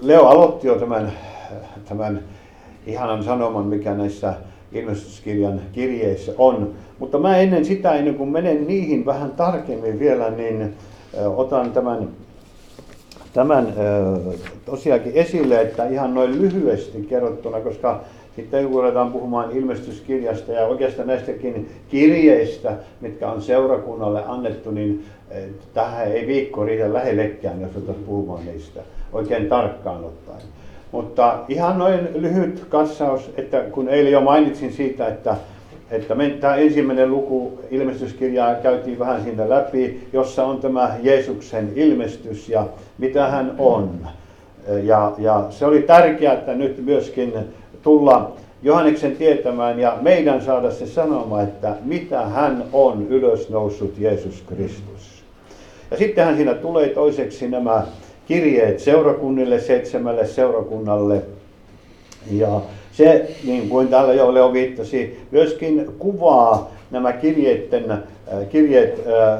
Leo aloitti jo tämän ihanan sanoman, mikä näissä ilmestyskirjan kirjeissä on. Mutta mä ennen kuin menen niihin vähän tarkemmin vielä, niin otan tämän tosiaankin esille, että ihan noin lyhyesti kerrottuna, koska sitten kun ruvetaan puhumaan ilmestyskirjasta ja oikeastaan näistäkin kirjeistä, mitkä on seurakunnalle annettu, niin tähän ei viikko riitä lähellekään, jos ruvetaan puhumaan niistä oikein tarkkaan ottaen. Mutta ihan noin lyhyt katsaus, että kun eilen jo mainitsin siitä, että tämä ensimmäinen luku ilmestyskirjaa käytiin vähän siitä läpi, jossa on tämä Jeesuksen ilmestys ja mitä hän on. Ja se oli tärkeää, että nyt myöskin tulla Johanneksen tietämään ja meidän saada se sanoma, että mitä hän on ylösnoussut Jeesus Kristus. Ja sittenhän siinä tulee toiseksi nämä kirjeet seurakunnille, 7 seurakunnalle. Ja se, niin kuin täällä jo Leo viittasi, myöskin kuvaa nämä kirjeet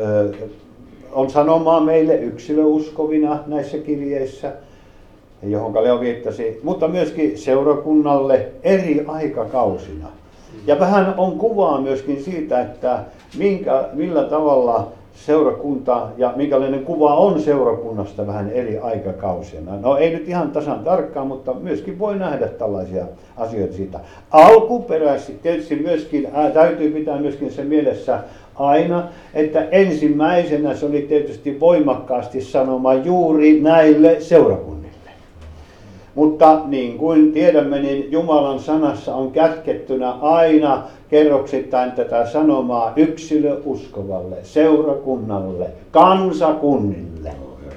on sanomaa meille yksilöuskovina näissä kirjeissä, johon Leo viittasi, mutta myöskin seurakunnalle eri aikakausina. Ja vähän on kuvaa myöskin siitä, että millä tavalla seurakunta ja minkälainen kuva on seurakunnasta vähän eri aikakausina. No ei nyt ihan tasan tarkkaan, mutta myöskin voi nähdä tällaisia asioita siitä. Alkuperäisesti tietysti myöskin täytyy pitää myöskin se mielessä aina, että ensimmäisenä se oli tietysti voimakkaasti sanoma juuri näille seurakunnille. Mutta niin kuin tiedämme, niin Jumalan sanassa on kätkettynä aina kerroksittain tätä sanomaa yksilöuskovalle, seurakunnalle, kansakunnille.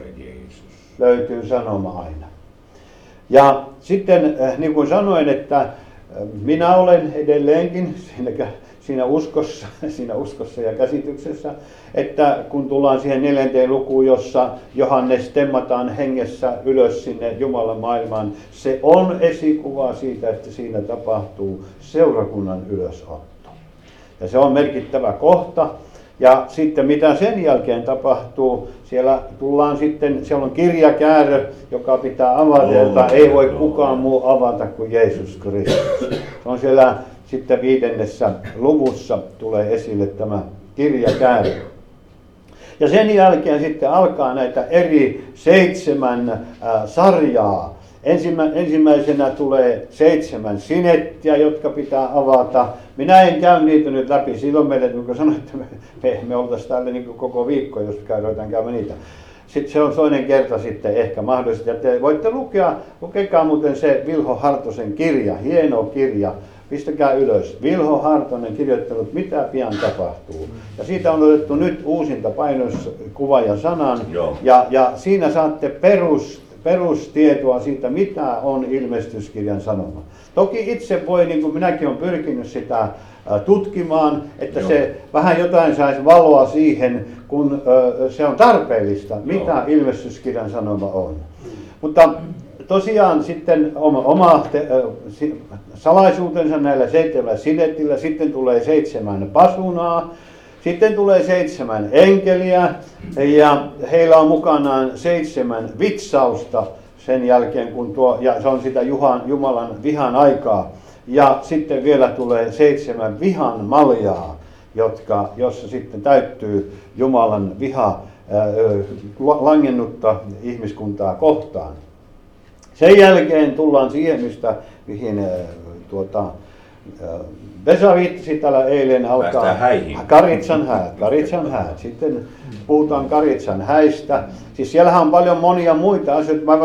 Löytyy sanoma aina. Ja sitten niin kuin sanoin, että minä olen edelleenkin siinä uskossa ja käsityksessä, että kun tullaan siihen 4. lukuun, jossa Johannes temmataan hengessä ylös sinne Jumalan maailmaan, se on esikuva siitä, että siinä tapahtuu seurakunnan ylösotto. Ja se on merkittävä kohta. Ja sitten mitä sen jälkeen tapahtuu, siellä on kirjakäärö, joka pitää avata, jota ei voi kukaan muu avata kuin Jeesus Kristus. Se on siellä sitten 5. luvussa tulee esille tämä kirjakäärö. Ja sen jälkeen sitten alkaa näitä eri 7 sarjaa. Ensimmäisenä tulee 7 sinettiä, jotka pitää avata. Minä en käy niitä nyt läpi. Silloin meille, kun sanoin, että me oltaisiin täällä niin koko viikko, jos käydään käymään niitä. Sitten se on toinen kerta sitten ehkä mahdollisesti. Ja te voitte lukekaa muuten se Vilho Hartosen kirja, hieno kirja. Pistäkää ylös. Vilho Hartonen kirjoittanut, mitä pian tapahtuu. Ja siitä on otettu nyt uusinta painoskuva ja sanan. Ja siinä saatte perustietoa siitä, mitä on ilmestyskirjan sanoma. Toki itse voi, niin kuin minäkin olen pyrkinyt sitä tutkimaan, että se vähän jotain saisi valoa siihen, kun se on tarpeellista, mitä ilmestyskirjan sanoma on. Mutta tosiaan sitten oma salaisuutensa näillä 7 sinetillä, sitten tulee 7 pasunaa, sitten tulee 7 enkeliä ja heillä on mukanaan 7 vitsausta sen jälkeen, kun ja se on sitä Jumalan vihan aikaa. Ja sitten vielä tulee 7 vihan maljaa, jossa sitten täyttyy Jumalan viha langennutta ihmiskuntaa kohtaan. Sen jälkeen tullaan siihen, mihin Vesa viittasi täällä eilen, alkaa Karitsan häät. Sitten puhutaan Karitsan häistä. Siis siellähän on paljon monia muita asioita. Mä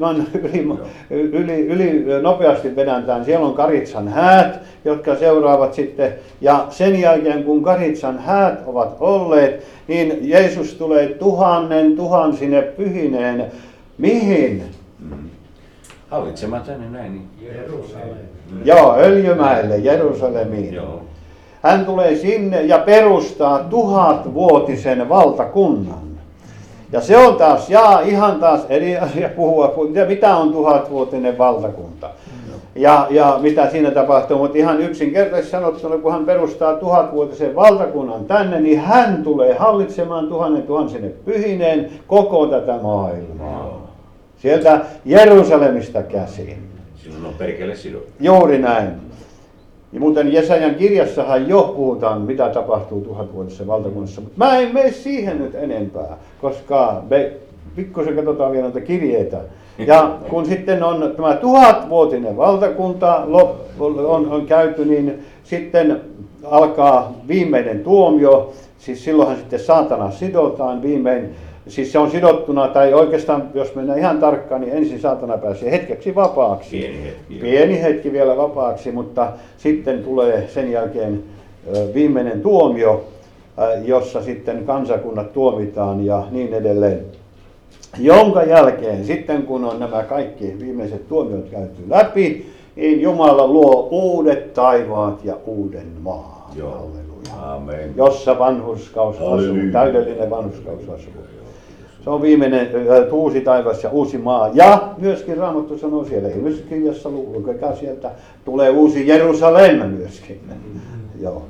yli nopeasti vedän tämän. Siellä on Karitsan häät, jotka seuraavat sitten. Ja sen jälkeen, kun Karitsan häät ovat olleet, niin Jeesus tulee tuhansine pyhineen. Mihin? Hallitsematon näin. Joo, Öljymäelle, Jerusalemiin. Joo. Hän tulee sinne ja perustaa 1000-vuotisen valtakunnan. Ja se on taas, ihan taas eri asia puhua, mitä on 1000-vuotinen valtakunta. Ja mitä siinä tapahtuu, mutta ihan yksinkertaisesti sanottuna, kun hän perustaa 1000-vuotisen valtakunnan tänne, niin hän tulee hallitsemaan tuhansine pyhineen koko tätä maailmaa. Sieltä Jerusalemista käsin. Sinun on perkele sidottu. Juuri näin. Ja muuten Jesajan kirjassahan jo puhutaan, mitä tapahtuu 1000-vuotisessa valtakunnassa. Mutta mä en mene siihen nyt enempää, koska me pikkusen katsotaan vielä noita kirjeitä. Ja kun sitten on tämä 1000-vuotinen valtakunta on käyty, niin sitten alkaa viimeinen tuomio. Siis silloinhan sitten saatana sidotaan viimein. Siis se on sidottuna, tai oikeastaan jos mennään ihan tarkkaan, niin ensin saatana pääsee hetkeksi vapaaksi. Pieni hetki vielä vapaaksi, mutta sitten tulee sen jälkeen viimeinen tuomio, jossa sitten kansakunnat tuomitaan ja niin edelleen. Jonka jälkeen sitten kun on nämä kaikki viimeiset tuomiot käyty läpi, niin Jumala luo uudet taivaat ja uuden maan. Amen. Jossa vanhurskaus asuu, täydellinen vanhurskaus asuu. Se on viimeinen uusi taivas ja uusi maa. Ja myöskin Raamattu sanoo siellä Ilmestyskirjassa, lukekaa sieltä, tulee uusi Jerusalem myöskin. Joo.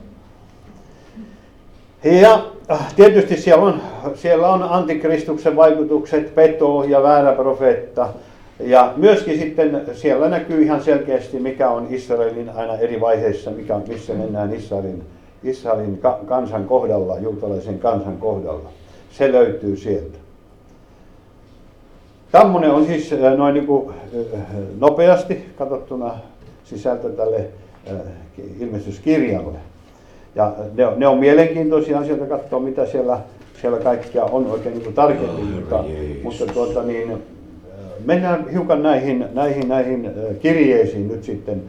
Ja tietysti siellä on antikristuksen vaikutukset, peto ja väärä profeetta. Ja myöskin sitten siellä näkyy ihan selkeästi, mikä on Israelin aina eri vaiheissa, missä mennään Israelin kansan kohdalla, juutalaisen kansan kohdalla. Se löytyy sieltä. Tämmöinen on siis noin niin kuin nopeasti katsottuna sisältö tälle ilmestyskirjalle. Ja ne on mielenkiintoisia asioita katsoa, mitä siellä kaikkia on oikein niin kuin tarkemmin. Mutta mennään hiukan näihin kirjeisiin nyt sitten.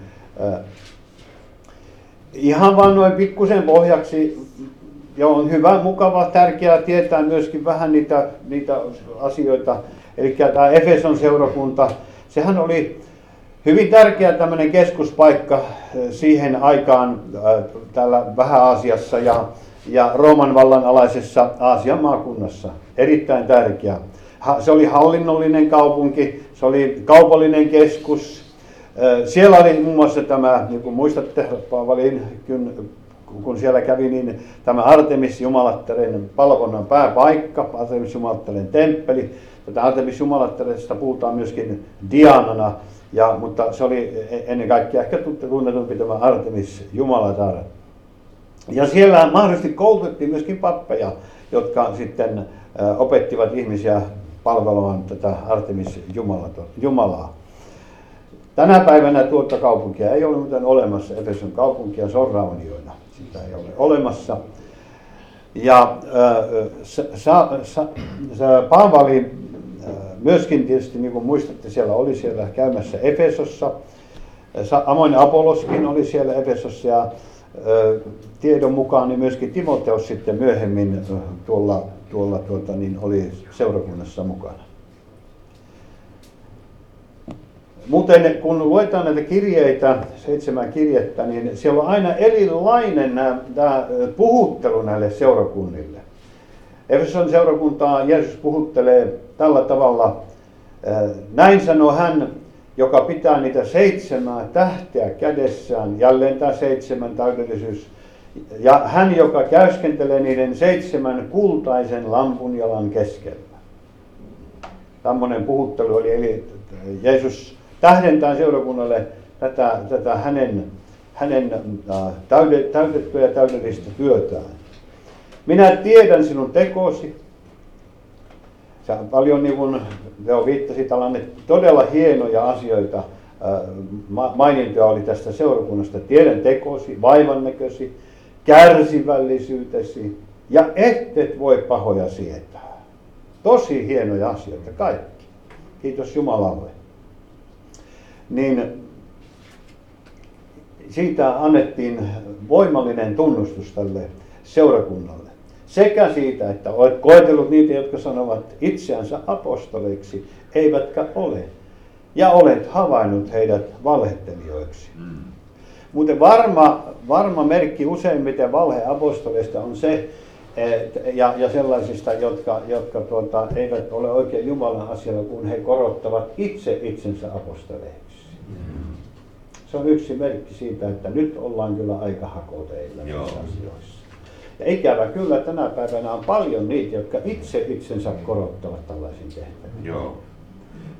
Ihan vaan noin pikkusen pohjaksi. Ja on hyvä, mukava, tärkeää tietää myöskin vähän niitä asioita. Eli tämä Efeson seurakunta, sehän oli hyvin tärkeä tämmöinen keskuspaikka siihen aikaan täällä Vähä-Aasiassa ja Rooman vallan alaisessa Aasian maakunnassa. Erittäin tärkeä. Se oli hallinnollinen kaupunki, se oli kaupallinen keskus. Siellä oli muun muassa tämä, niin kuin muistatte, Paavalin, kun siellä kävi, niin tämä Artemis Jumalattaren palvonnan pääpaikka, Artemis Jumalattaren temppeli. Tätä Artemis Jumalattaresta puhutaan myöskin Dianana, mutta se oli ennen kaikkea ehkä tunnetumpi tämä Artemis Jumalatar. Ja siellä mahdollisesti koulutettiin myöskin pappeja, jotka sitten opettivat ihmisiä palvelemaan tätä Artemis Jumalaa. Tänä päivänä tuota kaupunkia ei ole muuten olemassa, Efeson kaupunkia, se on raunioina, sitä ei ole olemassa. Ja Paavali myöskin tietysti, niin kuin muistatte, siellä oli siellä käymässä Efesossa. Samoin Apolloskin oli siellä Efesossa ja tiedon mukaan niin myöskin Timoteus sitten myöhemmin tuolla oli seurakunnassa mukana. Muuten kun luetaan näitä kirjeitä, 7 kirjettä, niin siellä on aina erilainen tämä puhuttelu näille seurakunnille. Efeson seurakuntaa Jeesus puhuttelee tällä tavalla, näin sanoo hän, joka pitää niitä 7 tähteä kädessään, jälleen tämä 7 täydellisyys, ja hän, joka käyskentelee niiden 7 kultaisen lampunjalan keskellä. Tämmöinen puhuttelu oli, eli Jeesus tähdentää seurakunnalle tätä hänen täytettyä ja täydellistä työtään. Minä tiedän sinun tekosi. Sä paljon niin kuin viittasi tällainen todella hienoja asioita. Mainintoja oli tästä seurakunnasta. Tiedän tekosi, vaivannäkösi, kärsivällisyytesi ja et voi pahoja sietää. Tosi hienoja asioita kaikki. Kiitos Jumalalle. Niin siitä annettiin voimallinen tunnustus tälle seurakunnalle. Sekä siitä, että olet koetellut niitä, jotka sanovat itseänsä apostoleiksi, eivätkä ole. Ja olet havainnut heidät valhettelijoiksi. Muuten varma merkki useimmiten valheapostoleista on se, ja sellaisista, jotka eivät ole oikein Jumalan asialla, kun he korottavat itse itsensä apostoleiksi. Se on yksi merkki siitä, että nyt ollaan kyllä aika hakoteilla näissä asioissa. Ja ikävä kyllä tänä päivänä on paljon niitä, jotka itse itsensä korottavat tällaisiin tehtäviin. Joo.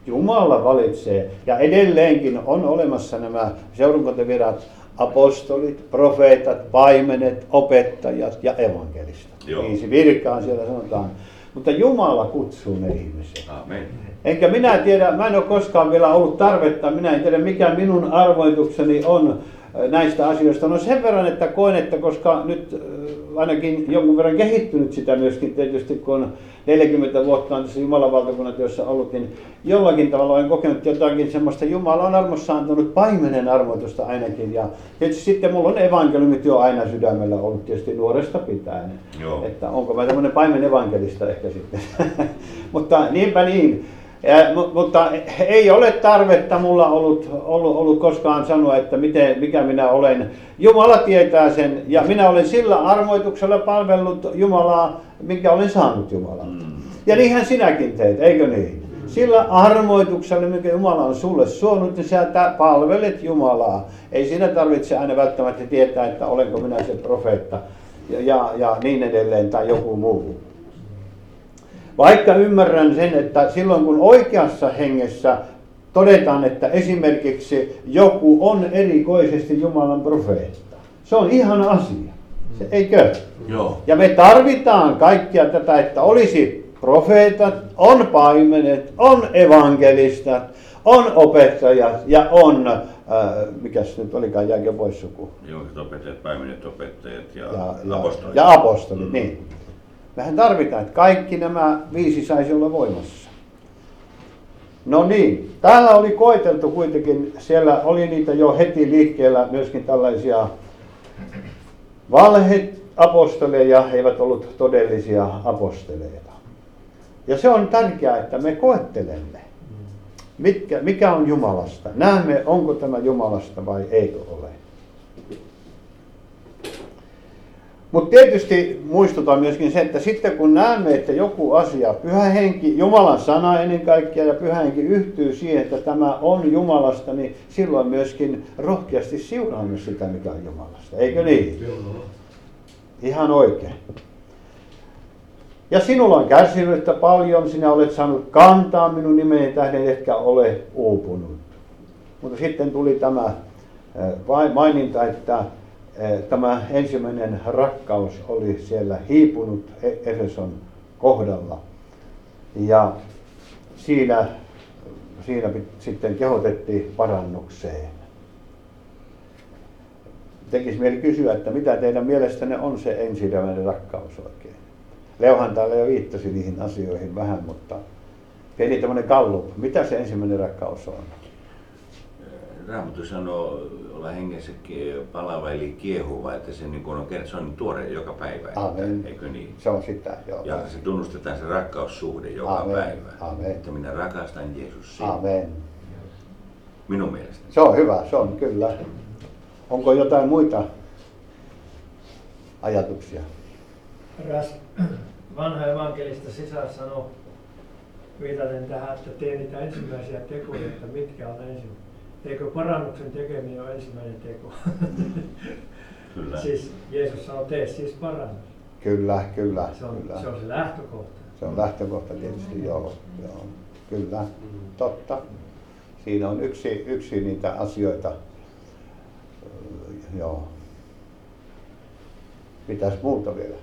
Jumala valitsee. Ja edelleenkin on olemassa nämä seurakuntavirat, apostolit, profeetat, paimenet, opettajat ja evankelistat. 5 virkaa siellä sanotaan. Mutta Jumala kutsuu ne ihmiset. Amen. Enkä minä tiedä, mä en ole koskaan vielä ollut tarvetta, minä en tiedä mikä minun arvoitukseni on näistä asioista. No sen verran, että koen, että koska nyt ainakin jonkun verran kehittynyt sitä myöskin tietysti, kun 40 vuotta on tässä Jumalan valtakunnan työssä ollut, niin jollakin tavalla olen kokenut jotakin semmoista, Jumala on armossa antanut paimenen armoitusta ainakin. Ja tietysti sitten mulla on evankeliumit jo aina sydämellä ollut tietysti nuoresta pitäen. Joo. Että onko mä tämmöinen paimen evankelista ehkä sitten. Mutta niinpä niin. Mutta ei ole tarvetta mulla ollut koskaan sanoa, että mikä minä olen. Jumala tietää sen ja minä olen sillä armoituksella palvellut Jumalaa, minkä olen saanut Jumalalta. Ja niinhän sinäkin teet, eikö niin? Sillä armoituksella, minkä Jumala on sulle suonut, niin sä palvelet Jumalaa. Ei siinä tarvitse aina välttämättä tietää, että olenko minä se profeetta ja niin edelleen tai joku muu. Vaikka ymmärrän sen, että silloin kun oikeassa hengessä todetaan, että esimerkiksi joku on erikoisesti Jumalan profeetta. Se on ihana asia, eikö? Joo. Ja me tarvitaan kaikkia tätä, että olisi profeetat, on paimenet, on evankelistat, on opettajat ja on, mikäs nyt olikaan, jääkö pois suku? Joo, opettajat, paimenet, opettajat ja apostolit. Ja apostolit, niin. Mehän tarvitaan, että kaikki nämä 5 saisi olla voimassa. No niin, täällä oli koeteltu kuitenkin, siellä oli niitä jo heti liikkeellä myöskin tällaisia valhe-apostoleja, eivät ollut todellisia aposteleita. Ja se on tärkeää, että me koettelemme, mikä on Jumalasta. Näemme, onko tämä Jumalasta vai eikö ole. Mutta tietysti muistutan myöskin se, että sitten kun näemme, että joku asia, Pyhä Henki, Jumalan sana ennen kaikkea ja Pyhä Henki yhtyy siihen, että tämä on Jumalasta, niin silloin myöskin rohkeasti siunaamme sitä, mikä on Jumalasta. Eikö niin? Ihan oikein. Ja sinulla on kärsivyyttä paljon, sinä olet saanut kantaa minun nimeni tähden, etkä ole uupunut. Mutta sitten tuli tämä maininta, että tämä ensimmäinen rakkaus oli siellä hiipunut Efeson kohdalla. Ja siinä sitten kehotettiin parannukseen. Tekisi mieli kysyä, että mitä teidän mielestänne on se ensimmäinen rakkaus oikein? Leohan täällä jo viittasi niihin asioihin vähän, mutta pieni tämmöinen gallup. Mitä se ensimmäinen rakkaus on? Raamattu sanoo olla hengessä palava eli kiehuva, että se, niin on, se on tuore joka päivä. Amen. Eikö niin? Se on sitä, joo. Ja se tunnustetaan se rakkaussuhde joka Amen. päivä. Amen. Että minä rakastan Jeesus sinua. Amen. Minun mielestäni. Se on hyvä, se on kyllä. Onko jotain muita ajatuksia? Eräs vanha evankelista sisar sanoi viitaten tähän, että tee niitä ensimmäisiä tekoja, että mitkä on ensimmäisiä. Eikö parannuksen tekeminen ole ensimmäinen teko? Kyllä. Siis Jeesus sanoi, tee siis parannus. Kyllä. Se on se lähtökohta. Se on lähtökohta tietysti, joo. Kyllä, totta. Siinä on yksi niitä asioita. Joo. Mitäs muuta vielä?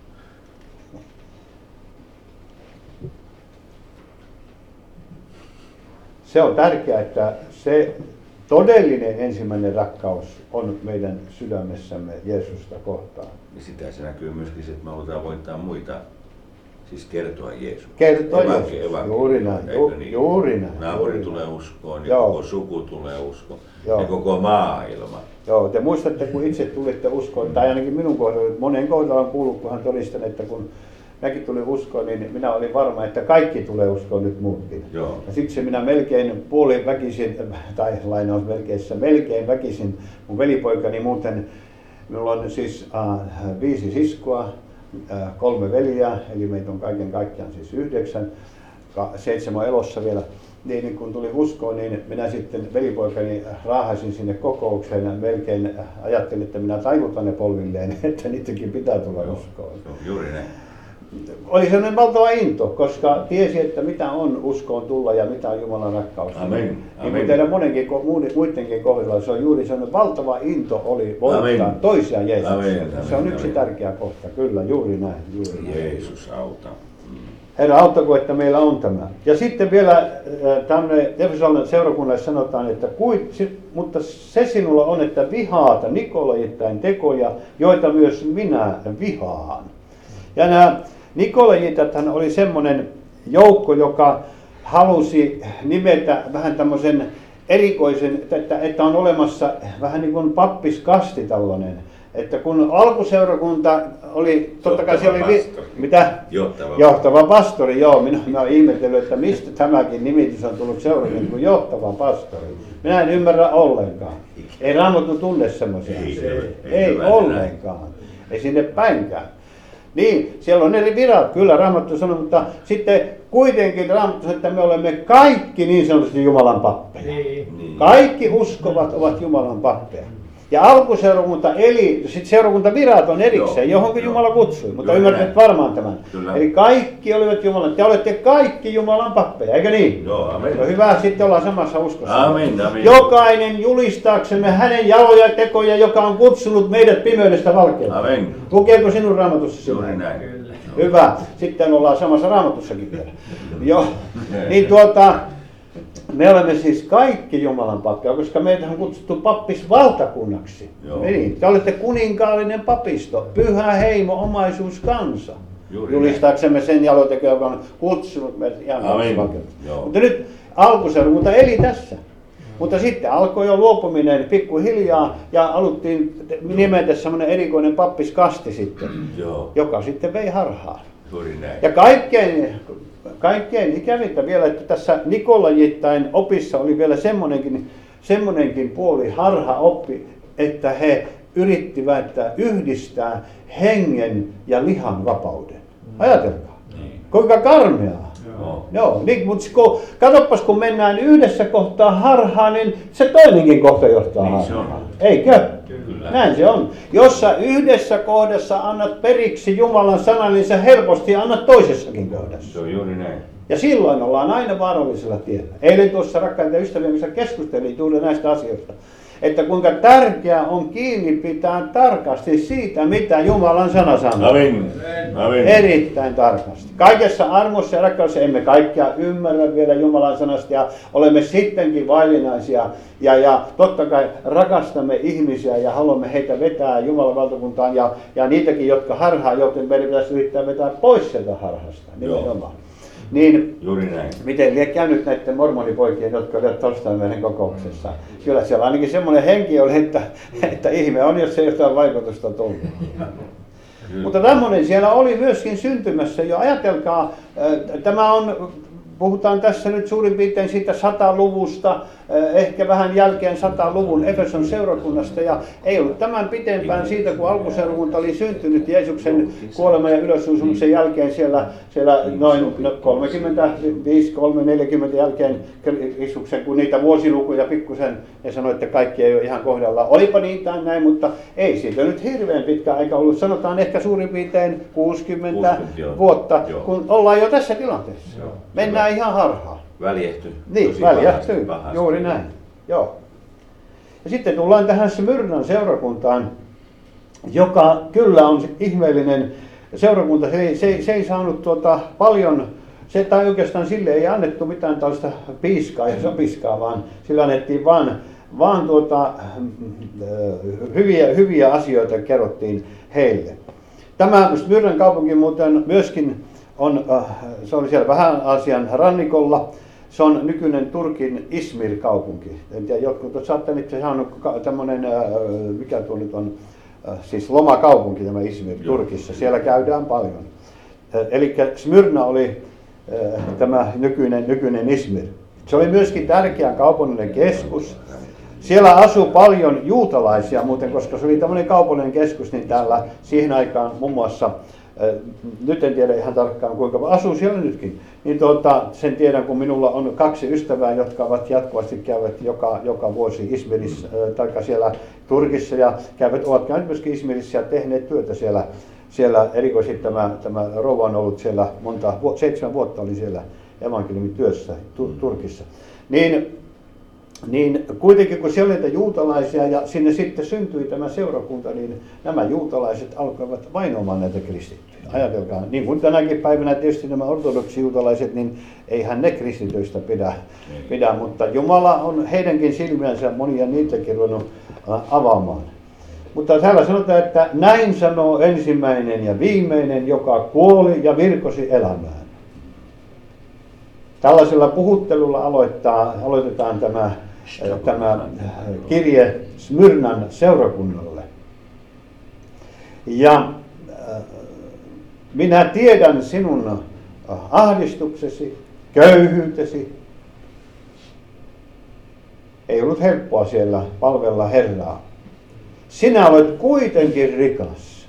Se on tärkeää, että se todellinen ensimmäinen rakkaus on meidän sydämessämme Jeesusta kohtaan. Ja sitä se näkyy myöskin, että me halutaan voittaa muita, siis kertoa Jeesus. Kertoa Jeesus, juuri näin. Niin? Juuri näin. Naapuri tulee uskoon, ja koko suku tulee uskoon, ja koko maailma. Joo, te muistatte, kun itse tulitte uskoon, tai ainakin minun kohdalla, monen kohdalla on kuullut, kun hän todistan, että kun mäkin tulin uskoon, niin minä olin varma, että kaikki tulee uskoon nyt muutkin. Joo. Ja siksi minä melkein puoliväkisin, tai lainausmerkeissä melkein väkisin, mun velipoikani muuten, minulla on siis 5 siskoa, 3 veljeä, eli meitä on kaiken kaikkiaan siis 9, 7 elossa vielä. Niin kun tuli uskoon, niin minä sitten velipoikani raahasin sinne kokoukseen ja melkein ajattelin, että minä taivutan ne polvilleen, että niidenkin pitää tulla uskoon. Juuri näin. oli sellainen valtava into, koska tiesi, että mitä on uskoon tulla ja mitä on Jumalan rakkaus. Amen. Niin kuin teidän muidenkin kohdalla, se on juuri sellainen valtava into oli voittaa toisia Jeesukseen. Se on yksi tärkeä kohta, kyllä, juuri näin. Juuri näin. Jeesus auta. Herra, auttako, että meillä on tämä. Ja sitten vielä tämmöinen Efesolin seurakunnalle sanotaan, että mutta se sinulla on, että vihaata Nikolajittain tekoja, joita myös minä vihaan. Ja nämä Nikolajitathan oli semmoinen joukko, joka halusi nimetä vähän tämmöisen erikoisen, että on olemassa vähän niin kuin pappiskasti tällainen. Että kun alkuseurakunta oli, totta kai siellä oli johtava pastori, joo, minä olen ihmetellyt, että mistä tämäkin nimitys on tullut seurakuntaan kuin johtava pastori. Minä en ymmärrä ollenkaan. Ei Raamattu tunne semmoisia. Ei ollenkaan. Ei sinne päinkään. Niin, siellä on eri virat, kyllä Raamattu sanoo, mutta sitten kuitenkin Raamattu sanoo, että me olemme kaikki niin sanotusti Jumalan pappeja. Niin. Kaikki uskovat ovat Jumalan pappeja. Ja alkuseurakunta eli, sitten seurakuntavirat on erikseen, johonkin Jumala kutsui, mutta ymmärrät varmaan tämän. Kyllä. Eli kaikki olivat Jumalan, te olette kaikki Jumalan pappeja, eikö niin? Joo, amen. No hyvä, sitten ollaan samassa uskossa. Amen, amen. Jokainen julistaaksemme hänen jaloja ja tekoja, joka on kutsunut meidät pimeydestä valkeuteen. Amen. Lukeeko sinun Raamatussa? Juuri näin. Kyllä. Hyvä, sitten ollaan samassa Raamatussakin vielä. Joo, niin me olemme siis kaikki Jumalan pappeja, koska meitä on kutsuttu pappisvaltakunnaksi. Niin, te olette kuninkaallinen papisto, pyhä heimo, omaisuus, kansa. Julistaaksemme sen jalotekö, joka on kutsunut meidät ihan valkeuteen. Mutta nyt alkuseurakunta eli tässä. Mutta sitten alkoi jo luopuminen pikkuhiljaa ja haluttiin nimetä semmoinen erikoinen pappiskasti sitten, joka sitten vei harhaan. Ja kaikkein ikävintä vielä, että tässä Nikolajittain opissa oli vielä semmoinenkin puoli harhaoppi, että he yrittivät yhdistää hengen ja lihan vapauden. Ajatelkaa, kuinka karmeaa. Joo, niin, mutta katsopas, kun mennään yhdessä kohtaa harhaan, niin se toinenkin kohta johtaa harhaan. Eikö? Kyllä. Näin se on. Jos sä yhdessä kohdassa annat periksi Jumalan sanan, niin sä helposti annat toisessakin kohdassa. Se on juuri näin. Ja silloin ollaan aina vaarallisella tiellä. Eilen tuossa rakkaita ystäviä, missä keskustelin juuri näistä asioista, että kuinka tärkeää on kiinni pitää tarkasti siitä, mitä Jumalan sana sanoo. Amen. Amen. Erittäin tarkasti. Kaikessa armossa ja rakkaudessa emme kaikkia ymmärrä vielä Jumalan sanasta ja olemme sittenkin vaillinaisia. Ja totta kai rakastamme ihmisiä ja haluamme heitä vetää Jumalan valtakuntaan ja niitäkin, jotka harhaa, joten meidän pitäisi yrittää vetää pois sieltä harhasta. Nimenomaan. Niin, miten liian käynyt näiden mormonipoikien, jotka olivat torstaina meidän kokouksessa. Kyllä siellä ainakin semmoinen henki oli, että ihme on, jos ei jotain vaikutusta tullut. Mutta tämmöinen siellä oli myöskin syntymässä jo. Ajatelkaa, tämä on, puhutaan tässä nyt suurin piirtein siitä 100-luvusta, ehkä vähän jälkeen 100-luvun Efeson seurakunnasta. Ja ei ollut tämän pitempään siitä, kun alkuseurakunta oli syntynyt Jeesuksen kuoleman ja ylösnousemuksen jälkeen siellä noin 35-40 jälkeen Kristuksen, kun niitä vuosilukuja pikkusen, ne sanoi, että kaikki ei ole ihan kohdallaan. Olipa niin tai näin, mutta ei siitä nyt hirveän pitkä aika ollut. Sanotaan ehkä suurin piirtein 60 vuotta, kun ollaan jo tässä tilanteessa. Mennään ihan harhaan. Väljehtyy. Niin, väljehtyy. Juuri näin. Joo. Ja sitten tullaan tähän Smyrnan seurakuntaan, joka kyllä on ihmeellinen seurakunta. Se ei saanut paljon, tai oikeastaan sille ei annettu mitään tällaista piiskaa ja sopiskaa, vaan sillä annettiin vaan hyviä asioita kerrottiin heille. Tämä Smyrnan kaupunki muuten myöskin se oli siellä vähän Aasian rannikolla. Se on nykyinen Turkin Izmir-kaupunki. En tiedä, jotkut saattaneet, se on tämmöinen, mikä tuo nyt on, siis lomakaupunki tämä Izmir Turkissa. Siellä käydään paljon. Eli Smyrna oli tämä nykyinen Izmir. Se oli myöskin tärkeä kaupallinen keskus. Siellä asui paljon juutalaisia muuten, koska se oli tämmöinen kaupallinen keskus, niin täällä siihen aikaan muun muassa, nyt en tiedä ihan tarkkaan kuinka asuu siellä nytkin, niin sen tiedän, kun minulla on 2 ystävää, jotka ovat jatkuvasti käyvät joka vuosi Izmirissä, tai siellä Turkissa ja ovat käyneet myöskin Izmirissä ja tehneet työtä siellä siellä erikoisesti tämä rouva on ollut siellä 7 vuotta oli siellä evankeliumityössä Turkissa. Niin kuitenkin kun siellä oli niitä juutalaisia ja sinne sitten syntyi tämä seurakunta, niin nämä juutalaiset alkoivat vainoamaan näitä kristittyjä. Ajatelkaa, niin kuin tänäkin päivänä tietysti nämä ortodoksijuutalaiset, niin eihän ne kristityistä pidä, mutta Jumala on heidänkin silmiänsä monia niitäkin ruvennut avaamaan. Mutta täällä sanotaan, että näin sanoo ensimmäinen ja viimeinen, joka kuoli ja virkosi elämään. Tällaisella puhuttelulla aloitetaan tämä kirje Smyrnan seurakunnalle. Ja minä tiedän sinun ahdistuksesi, köyhyytesi. Ei ollut helppoa siellä palvella Herraa. Sinä olet kuitenkin rikas.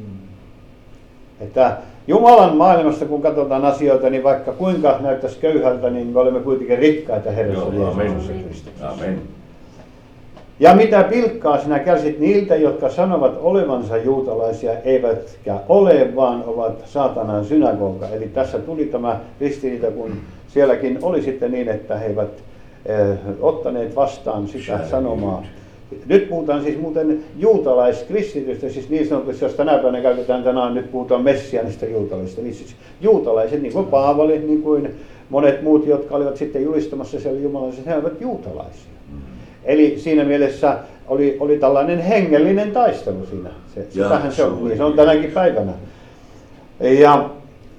Että Jumalan maailmasta, kun katsotaan asioita, niin vaikka kuinka näyttäisi köyhältä, niin me olemme kuitenkin rikkaita Herrassa Jeesuksessa Kristuksessa. Amen. Ja mitä pilkkaa sinä kärsit niiltä, jotka sanovat olevansa juutalaisia, eivätkä ole, vaan ovat saatanan synagoga. Eli tässä tuli tämä ristiriita, kun sielläkin oli sitten niin, että he eivät ottaneet vastaan sitä sanomaa. Nyt puhutaan siis muuten juutalaiskristitystä, siis niin sanotusti, jos tänä päivänä käytetään tänään, nyt puhutaan messianista juutalaisista. Niin siis juutalaiset, niin kuin Paavali, niin kuin monet muut, jotka olivat sitten julistamassa siellä jumalaisessa, he olivat juutalaisia. Eli siinä mielessä oli tällainen hengellinen taistelu siinä. Sitähän se on, niin se on tänäkin päivänä. Ja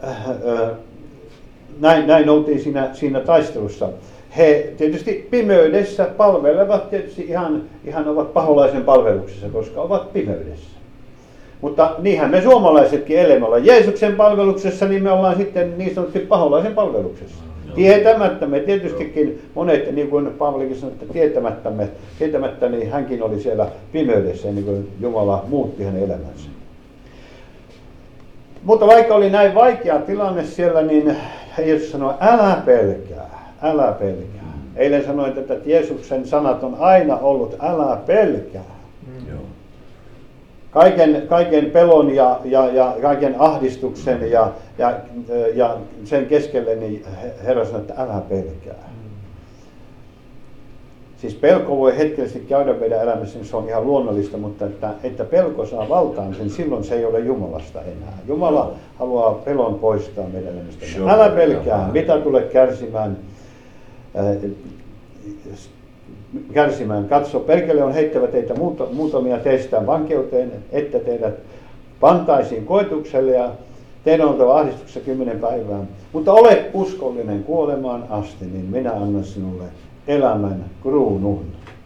näin oltiin siinä taistelussa. He tietysti pimeydessä palvelevat, tietysti ihan ovat paholaisen palveluksessa, koska ovat pimeydessä. Mutta niinhän me suomalaisetkin elämme olla Jeesuksen palveluksessa, niin me ollaan sitten niin sanotusti paholaisen palveluksessa. Tietämättä me tietystikin monet, niin kuin Paavalikin sanoi, että tietämättä, niin hänkin oli siellä pimeydessä, niin kuin Jumala muutti hänen elämänsä. Mutta vaikka oli näin vaikea tilanne siellä, niin Jeesus sanoi, älä pelkää. Älä pelkää. Eilen sanoin, että Jeesuksen sanat on aina ollut, älä pelkää. Kaiken pelon ja kaiken ahdistuksen ja sen keskelle niin Herra sanoi, että älä pelkää. Siis pelko voi hetkellisesti käydä meidän elämässä, niin se on ihan luonnollista, mutta että pelko saa valtaan sen, silloin se ei ole Jumalasta enää. Jumala haluaa pelon poistaa meidän elämästä. Älä pelkää, mitä tulet kärsimään. Katso, perkele on heittävä teitä muutamia teistä vankeuteen, että teidät pantaisiin koetukselle ja teidän on oltava ahdistuksessa 10 päivää. Mutta ole uskollinen kuolemaan asti, niin minä annan sinulle elämän kruunun.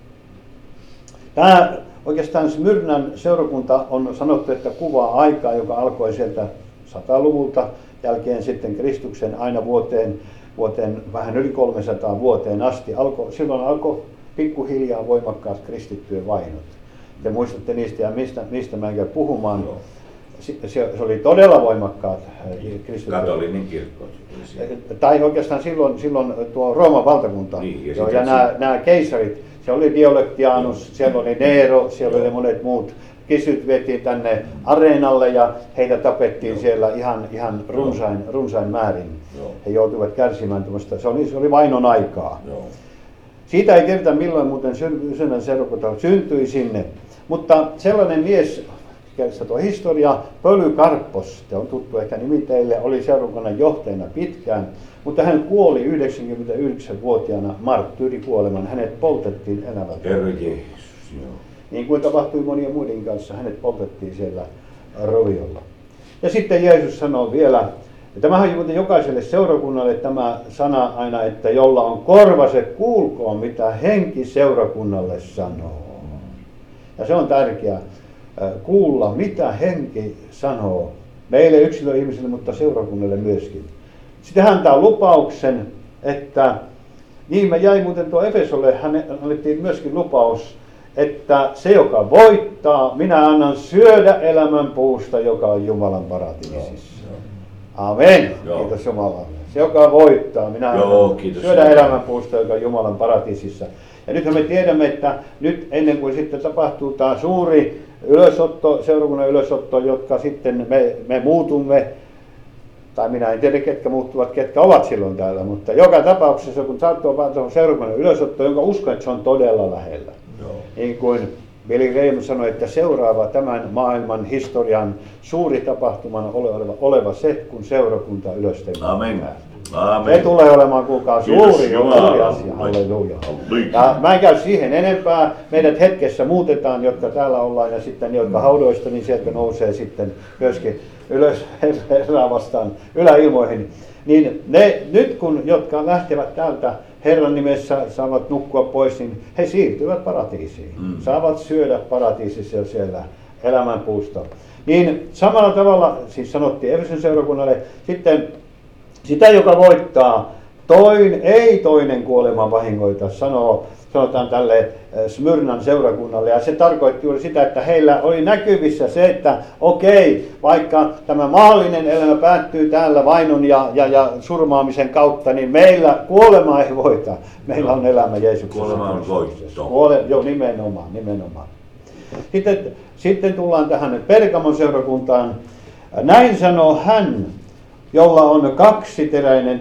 Tämä oikeastaan Smyrnan seurakunta on sanottu, että kuvaa aikaa, joka alkoi sieltä 100-luvulta jälkeen sitten Kristuksen aina vuoteen vähän yli 300 vuoteen asti. Silloin alkoi pikkuhiljaa voimakkaat kristittyjen vainot. Te muistatte niistä ja mistä mä en käy puhumaan. Se oli todella voimakkaat kristittyjen. Katolinen kirkko. Tai oikeastaan silloin tuo Rooman valtakunta. Niin, ja nämä keisarit, se oli Diocletianus, siellä oli Nero, siellä oli monet muut. Kristityt vietiin tänne areenalle ja heitä tapettiin siellä ihan runsain määrin. He joutuivat kärsimään tämmöistä, se oli vainon aikaa. Siitä ei tiedetä milloin muuten Smyrnan seurakunta syntyi sinne. Mutta sellainen mies, kerrotaan tuo historia, Polykarppos, se on tuttu ehkä nimi teille, oli seurakunnan johtajana pitkään. Mutta hän kuoli 99-vuotiaana marttyyrikuoleman. Hänet poltettiin elävältä. Herra Jeesus, joo. Niin kuin tapahtui monien muiden kanssa, hänet poltettiin siellä roviolla. Ja sitten Jeesus sanoo vielä, ja tämähän on jokaiselle seurakunnalle tämä sana aina, että jolla on korva, se kuulkoon, mitä henki seurakunnalle sanoo. Ja se on tärkeää kuulla, mitä henki sanoo meille yksilöihmisille, mutta seurakunnalle myöskin. Sitten hän antaa lupauksen, että niin me jäi muuten tuo Efesolle, hän annettiin myöskin lupaus, että se, joka voittaa, minä annan syödä elämän puusta, joka on Jumalan paratiisissa. Amen. Joo. Kiitos Jumalalle. Se, joka voittaa, minä annan syödä elämän puusta, joka on Jumalan paratiisissa. Ja nythän me tiedämme, että nyt ennen kuin sitten tapahtuu tämä suuri ylösotto, seurakunnan ylösotto, jotka sitten me muutumme, tai minä en tiedä ketkä muuttuvat, ketkä ovat silloin täällä, mutta joka tapauksessa kun sattuu seurakunnan ylösotto, jonka uskon, että se on todella lähellä. Joo. Niin kuin Billy Graham sanoi, että seuraava tämän maailman historian suuri tapahtuma oleva se, kun seurakunta ylöstetään. Amen. Se Amen. tulee olemaan, kuulkaa, suuri Jumala. asia. Halleluja. Halleluja. Ja mä en käy siihen enempää. Meidät hetkessä muutetaan, jotka täällä ollaan, ja sitten jotka haudoista, niin sieltä nousee sitten myöskin ylös Herraa vastaan yläilmoihin. Niin ne nyt kun, jotka lähtevät täältä Herran nimessä, saavat nukkua pois, niin he siirtyvät paratiisiin. Saavat syödä paratiisissa siellä elämänpuusta. Niin samalla tavalla, siis sanottiin Efeson seurakunnalle, sitten sitä, joka voittaa, ei toinen kuoleman vahingoita, sanotaan tälle Smyrnan seurakunnalle. Ja se tarkoitti juuri sitä, että heillä oli näkyvissä se, että okei, vaikka tämä maallinen elämä päättyy täällä vainon ja surmaamisen kautta, niin meillä kuolema ei voita. Meillä on elämä Jeesuksessa. Kuolema on voitto. Joo, nimenomaan. Sitten tullaan tähän Pergamon seurakuntaan. Näin sanoo hän, jolla on kaksiteräinen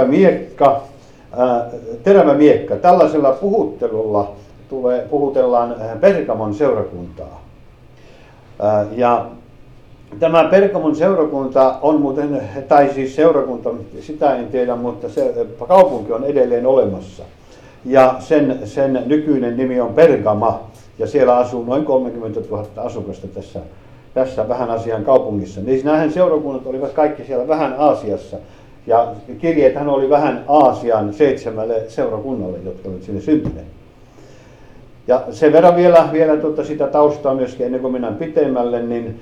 terävä miekka. Tällaisella puhuttelulla puhutellaan Pergamon seurakuntaa. Ja tämä Pergamon seurakunta on muuten, tai siis seurakunta, sitä en tiedä, mutta se kaupunki on edelleen olemassa. Ja sen nykyinen nimi on Pergama, ja siellä asuu noin 30 000 asukasta tässä vähän Aasian kaupungissa. Niin nämähän seurakunnat olivat kaikki siellä vähän Aasiassa. Ja kirjeethän oli vähän Aasian 7 seurakunnalle, jotka olivat sinne syntyneet. Ja sen verran vielä sitä taustaa myöskin, ennen kuin mennään pitemmälle, niin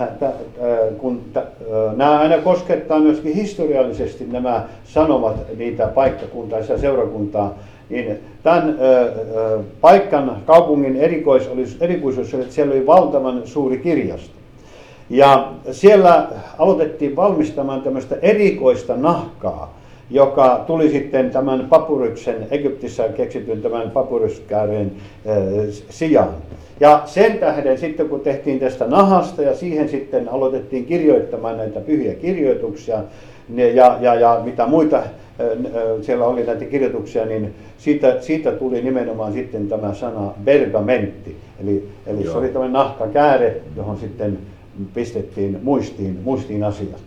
nämä aina koskettaa myöskin historiallisesti nämä sanomat niitä paikkakuntaisia seurakuntaa, niin tämän kaupungin erikoisuus oli, että siellä oli valtavan suuri kirjasto. Ja siellä aloitettiin valmistamaan tämmöistä erikoista nahkaa, joka tuli sitten tämän papyryksen, Egyptissä keksityn tämän papyryskääreen sijaan. Ja sen tähden sitten kun tehtiin tästä nahasta ja siihen sitten aloitettiin kirjoittamaan näitä pyhiä kirjoituksia ja mitä muita siellä oli näitä kirjoituksia, niin siitä tuli nimenomaan sitten tämä sana pergamentti. Eli se oli tämmöinen nahkakääre, johon sitten pistettiin muistiin asiat.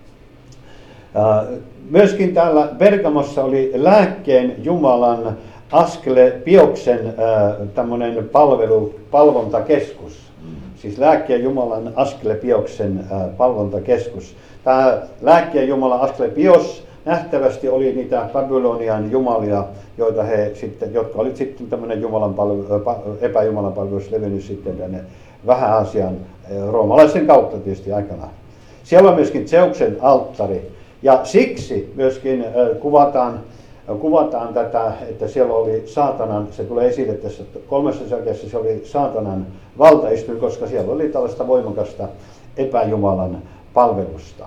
Myöskin täällä Pergamossa oli lääkkeen Jumalan Asklepioksen tämmöinen palvontakeskus. Siis lääkkeen Jumalan Asklepioksen palvontakeskus. Tämä lääkkeen Jumala Asklepios nähtävästi oli niitä Babylonian jumalia, jotka olivat sitten tämmöinen epäjumalan palvelus levinnyt sitten tänne Vähä-Aasian roomalaisen kautta tietysti aikanaan. Siellä on myöskin Zeuksen alttari. Ja siksi myöskin kuvataan tätä, että siellä oli saatanan, se tulee esille tässä 3. selkeässä, se oli saatanan valtaistuin, koska siellä oli tällaista voimakasta epäjumalan palvelusta.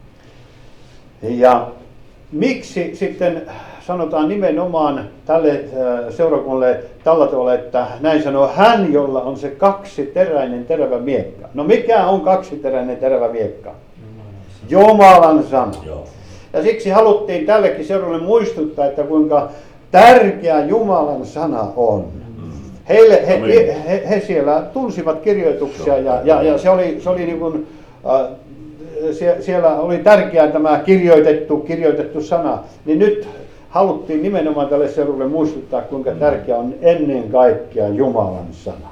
Ja miksi sitten sanotaan nimenomaan tälle seurakunnalle tällä tavalla, että näin sanoo hän, jolla on se kaksiteräinen terävä miekka. No mikä on kaksiteräinen terävä miekka? Jumalan sana. Joo. Ja siksi haluttiin tällekin seuralle muistuttaa, että kuinka tärkeä Jumalan sana on. He siellä tunsivat kirjoituksia ja se oli niin kuin, siellä oli tärkeää tämä kirjoitettu sana. Niin nyt haluttiin nimenomaan tälle seuralle muistuttaa, kuinka tärkeä on ennen kaikkea Jumalan sana.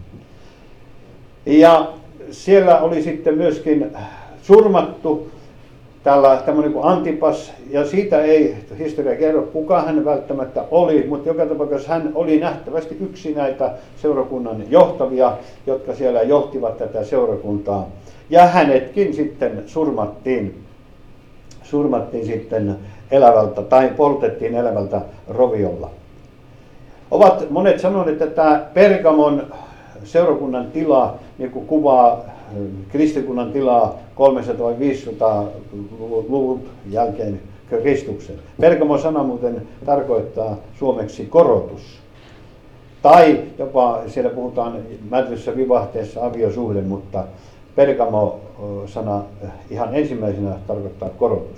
Ja siellä oli sitten myöskin surmattu tämmöinen kuin Antipas, ja siitä ei historia kerro, kuka hän välttämättä oli, mutta joka tapauksessa hän oli nähtävästi yksi näitä seurakunnan johtavia, jotka siellä johtivat tätä seurakuntaa. Ja hänetkin sitten surmattiin sitten elävältä, tai poltettiin elävältä roviolla. Ovat monet sanoneet, että tämä Pergamon seurakunnan tila niin kuin kuvaa kristikunnan tilaa 300-500-luvun jälkeen Kristuksen. Pergamon sana muuten tarkoittaa suomeksi korotus. Tai jopa siellä puhutaan määrätyssä vivahteessa aviosuhde, mutta Pergamo-sana ihan ensimmäisenä tarkoittaa korotus.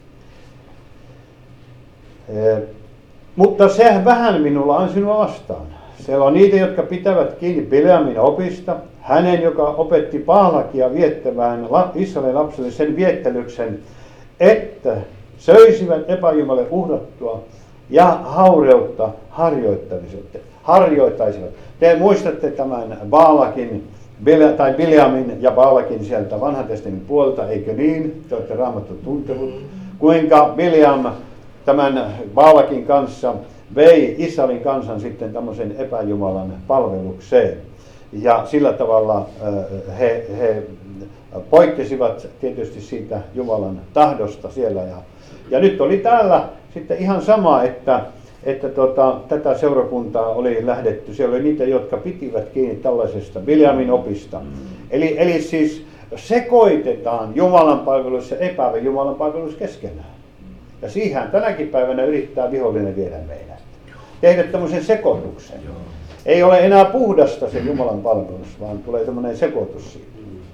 Mutta se vähän minulla on sinua vastaan. Siellä on niitä, jotka pitävät kiinni Bileamin opista, hänen, joka opetti Baalakia viettämään Israelin lapsille sen viettelyksen, että söisivät epäjumalle uhrattua ja haureutta harjoittaisivat. Te muistatte tämän Bileamin ja Baalakin sieltä vanhan testamentin puolelta, eikö niin? Te olette Raamattu tuntenut. Kuinka Bileam tämän Baalakin kanssa vei Israelin kansan sitten tämmöisen epäjumalan palvelukseen. Ja sillä tavalla he poikkesivat tietysti siitä Jumalan tahdosta siellä. Ja nyt oli täällä sitten ihan sama, että tätä seurakuntaa oli lähdetty. Siellä oli niitä, jotka pitivät kiinni tällaisesta Bileamin opista. Eli siis sekoitetaan Jumalan palvelus ja Jumalan palvelus keskenään. Ja siihen tänäkin päivänä yrittää vihollinen viedä meidät. Tehdä tämmöisen sekoituksen. Ei ole enää puhdasta se Jumalan palvelus, vaan tulee tämmöinen sekoitus siitä.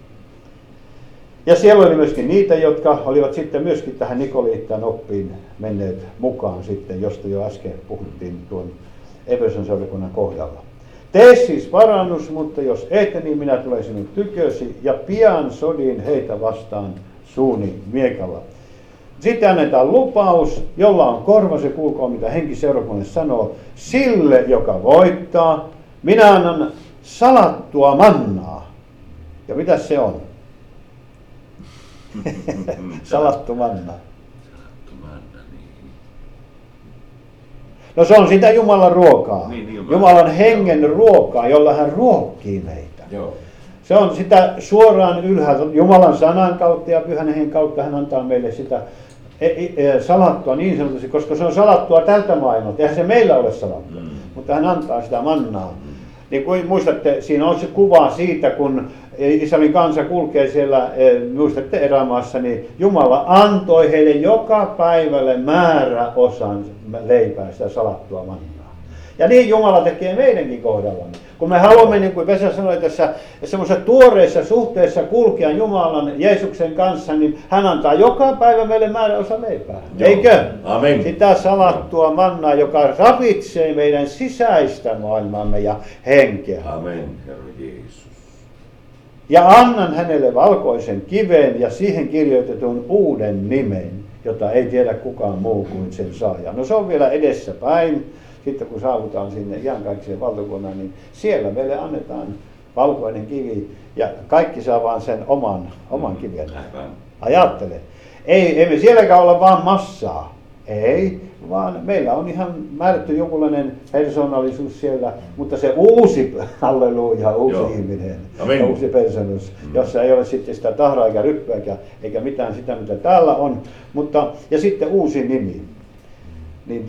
Ja siellä oli myöskin niitä, jotka olivat sitten myöskin tähän Nikoliittan oppiin menneet mukaan sitten, josta jo äsken puhuttiin tuon Efeson seurakunnan kohdalla. Tee siis parannus, mutta jos et, niin minä tulen sinun tykösi ja pian sodin heitä vastaan suuni miekalla. Sitten annetaan lupaus, jolla on korva, se kuulkoon mitä henki seurakunnalle sanoo. Sille, joka voittaa, minä annan salattua mannaa. Ja mitä se on? Salattu manna. No se on sitä Jumalan ruokaa. Jumalan hengen ruokaa, jolla hän ruokkii meitä. Joo. Se on sitä suoraan ylhäältä. Jumalan sanan kautta ja pyhän hengen kautta hän antaa meille sitä salattua niin sanotusti, koska se on salattua tältä maailmalta. Eihän se meillä ole salattua, mutta hän antaa sitä mannaa. Niin kuin muistatte, siinä on se kuva siitä, kun Israelin kansa kulkee siellä, muistatte erämaassa, niin Jumala antoi heille joka päivälle määräosan leipää, sitä salattua mannaa. Ja niin Jumala tekee meidänkin kohdallamme. Kun me haluamme, niin kuin Vesa sanoi tässä, semmoisessa tuoreessa suhteessa kulkea Jumalan Jeesuksen kanssa, niin hän antaa joka päivä meille määräosan leipää. Joo. Eikö? Amen. Sitä salattua mannaa, joka ravitsee meidän sisäistä maailmaamme ja henkeä. Amen, Herra Jeesus. Ja annan hänelle valkoisen kiven ja siihen kirjoitetun uuden nimen, jota ei tiedä kukaan muu kuin sen saaja. No se on vielä edessäpäin. Sitten kun saavutaan sinne iankaikkiseen valtakunnan, niin siellä meille annetaan valkoinen kivi ja kaikki saa vaan sen oman kiven. Ajattele. Ei me sielläkään olla vaan massaa. Ei, vaan meillä on ihan määrätty jonkunlainen persoonallisuus siellä, mutta se uusi, halleluja, uusi ihminen, ja uusi persoonallisuus, jossa ei ole sitten sitä tahraa eikä ryppääkään, eikä mitään sitä, mitä täällä on, mutta, ja sitten uusi nimi. Niin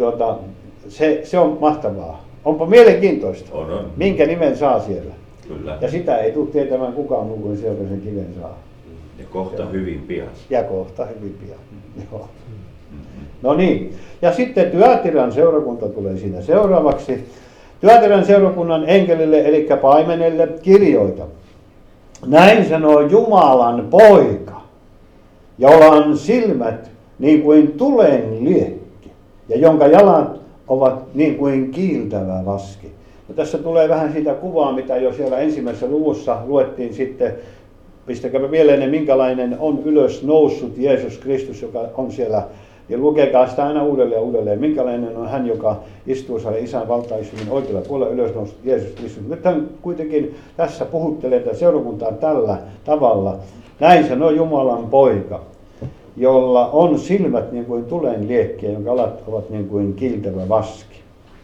se on mahtavaa. Onpa mielenkiintoista, on. Minkä nimen saa siellä. Kyllä. Ja sitä ei tule tietämään kukaan muu kuin sieltä sen kiven saa. Ja kohta hyvin pian. Ja kohta hyvin pian. Joo. No niin. Ja sitten Thyatiran seurakunta tulee siinä seuraavaksi. Thyatiran seurakunnan enkelille, eli paimenelle, kirjoita. Näin sanoo Jumalan poika, jolla on silmät niin kuin tulen liekki, ja jonka jalat ovat niin kuin kiiltävä vaski. No tässä tulee vähän sitä kuvaa, mitä jo siellä ensimmäisessä luvussa luettiin sitten. Pistäkääpä mieleen, minkälainen on ylös noussut Jeesus Kristus, joka on siellä. Ja lukekaa sitä aina uudelleen ja uudelleen. Minkälainen on hän, joka istuu siellä Isän valtaisuuden oikealla puolella ylös noussut Jeesus Kristus. Nyt hän kuitenkin tässä puhuttelee tätä seurakuntaa tällä tavalla. Näin sanoo Jumalan poika, jolla on silmät niin kuin tulen liekkiä, jonka alat ovat niin kuin kiiltävä vaski.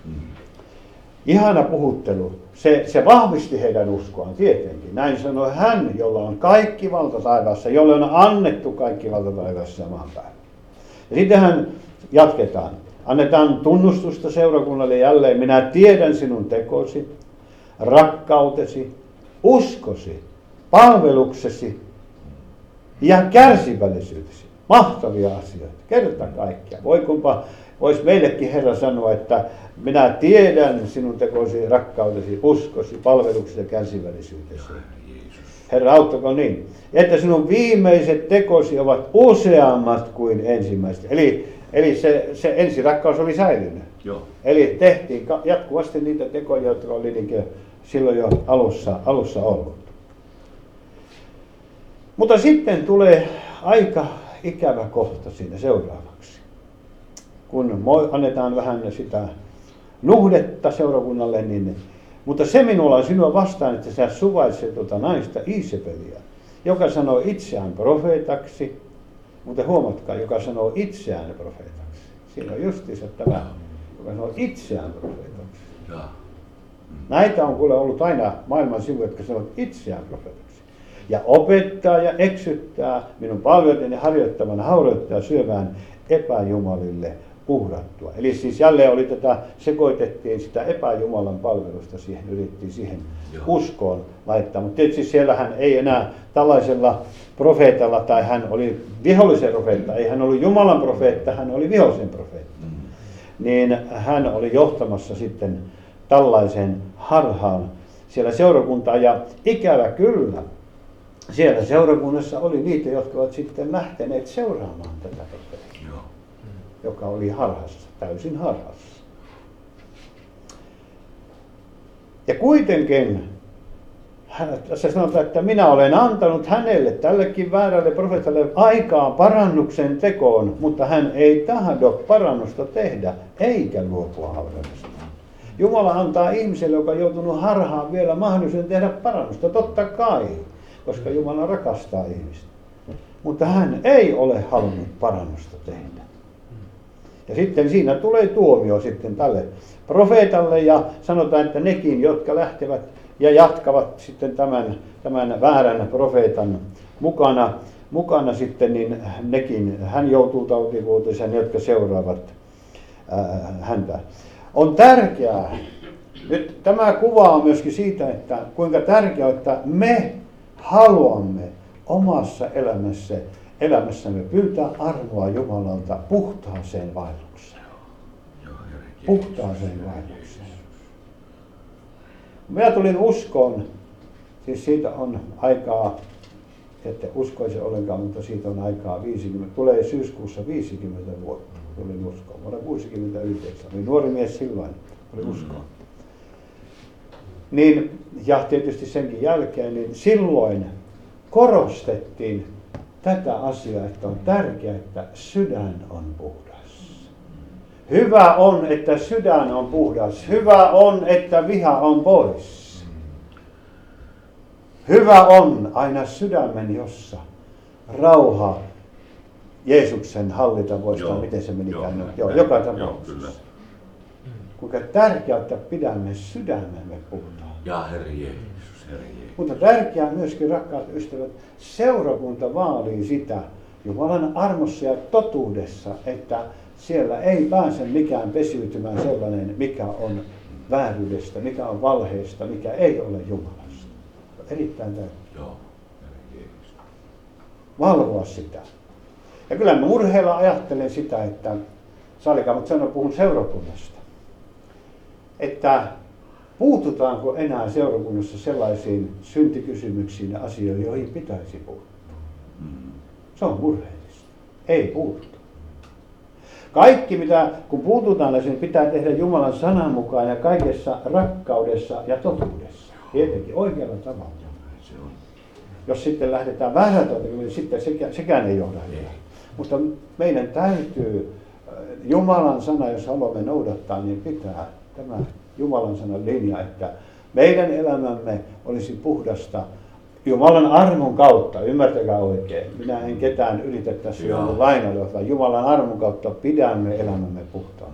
Ihana puhuttelu. Se vahvisti heidän uskoaan tietenkin. Näin sanoi hän, jolla on kaikki valta taivaassa, jolle on annettu kaikki valta taivaassa samaan päivään. Ja sittenhän jatketaan. Annetaan tunnustusta seurakunnalle jälleen. Minä tiedän sinun tekosi, rakkautesi, uskosi, palveluksesi ja kärsivällisyytesi. Mahtavia asioita. Kerta kaikkiaan. Voi kumpa Vois meillekin Herra sanoa, että minä tiedän sinun tekosi, rakkautesi, uskosi, palveluksesi ja kärsivällisyytesi. Herra, auttakoon niin, että sinun viimeiset tekosi ovat useammat kuin ensimmäiset. Eli se ensirakkaus oli säilynyt. Joo. Eli tehtiin jatkuvasti niitä tekoja, jotka oli niin silloin jo alussa ollut. Mutta sitten tulee aika ikävä kohta siinä seuraavaksi. Kun annetaan vähän sitä nuhdetta seurakunnalle, niin, mutta se minulla on sinua vastaan, että sä suvaitset tuota naista Iisebeliä, joka sanoo itseään profeetaksi, mutta huomatkaa, joka sanoo itseään profeetaksi. Siinä on justiinsa tämä, joka sanoo itseään profeetaksi. Näitä on kuule ollut aina maailman sivuja, jotka sanoo itseään profeetaksi. Ja opettaa ja eksyttää minun palvelijani harjoittavana haudoittaa syövään epäjumalille uhrattua. Eli siis jälleen oli sekoitettiin sitä epäjumalan palvelusta siihen, yritettiin siihen uskoon laittaa. Mutta tietysti siellähän ei enää tällaisella profeetalla, tai hän oli vihollisen profeetta, ei hän ollut Jumalan profeetta, hän oli vihollisen profeetta. Niin hän oli johtamassa sitten tällaisen harhaan siellä seurakuntaa, ja ikävä kyllä, siellä seurakunnassa oli niitä, jotka ovat sitten lähteneet seuraamaan tätä profeettaa, joka oli harhassa, täysin harhassa. Ja kuitenkin, tässä sanotaan, että minä olen antanut hänelle, tällekin väärälle profeetalle, aikaa parannuksen tekoon, mutta hän ei tahdo parannusta tehdä, eikä luopua hauraudestaan. Jumala antaa ihmiselle, joka on joutunut harhaan, vielä mahdollisuuden tehdä parannusta, totta kai, koska Jumala rakastaa ihmistä. Mutta hän ei ole halunnut parannusta tehdä. Ja sitten siinä tulee tuomio sitten tälle profeetalle, ja sanotaan, että nekin, jotka lähtevät ja jatkavat sitten tämän väärän profeetan mukana sitten, niin nekin, hän joutuu tautivuoteeseen, jotka seuraavat häntä. On tärkeää, nyt tämä kuvaa myöskin siitä, että kuinka tärkeää on, että me haluamme omassa elämässämme pyytää armoa Jumalalta puhtaaseen vaellukseen. Puhtaaseen vaellukseen. Minä tulin uskoon, siis siitä on aikaa, ette uskoisi ollenkaan, mutta siitä on aikaa 50, tulee syyskuussa 50 vuotta, tulin uskoon. Vuonna 69, olin nuori mies silloin, tuli uskoon. Niin, ja tietysti senkin jälkeen, niin silloin korostettiin tätä asiaa, että on tärkeää, että sydän on puhdas. Hyvä on, että sydän on puhdas. Hyvä on, että viha on pois. Hyvä on aina sydämen, jossa rauha Jeesuksen hallita voistaa, miten se menikään. Joka tapauksessa. Kuinka tärkeää, että pidämme sydämemme puhtaan. Ja Herra Jeesus, Herra Jeesus. Mutta tärkeää myöskin, rakkaat ystävät, seurakunta vaalii sitä Jumalan armossa ja totuudessa, että siellä ei pääse mikään pesiytymään sellainen, mikä on vääryydestä, mikä on valheesta, mikä ei ole Jumalasta. Erittäin tärkeää. Valvoa sitä. Ja kyllä mä murheella ajattelen sitä, että sallikaa, mutta puhun seurakunnasta, että puututaanko enää seurakunnassa sellaisiin syntikysymyksiin ja asioihin, joihin pitäisi puuttua. Se on murheellista. Ei puutu. Kaikki, kun puututaan, niin pitää tehdä Jumalan sanan mukaan ja kaikessa rakkaudessa ja totuudessa. Tietenkin oikealla tavalla. Jos sitten lähdetään väärältä, niin sitten sekään ei johda hyvää. Mutta meidän täytyy Jumalan sana, jos haluamme noudattaa, niin pitää tämä Jumalan sanan linja, että meidän elämämme olisi puhdasta Jumalan armon kautta, ymmärtäkää oikein. Minä en ketään yritä tässä jonkun lainalla, vaan Jumalan armon kautta pidämme elämämme puhtaan.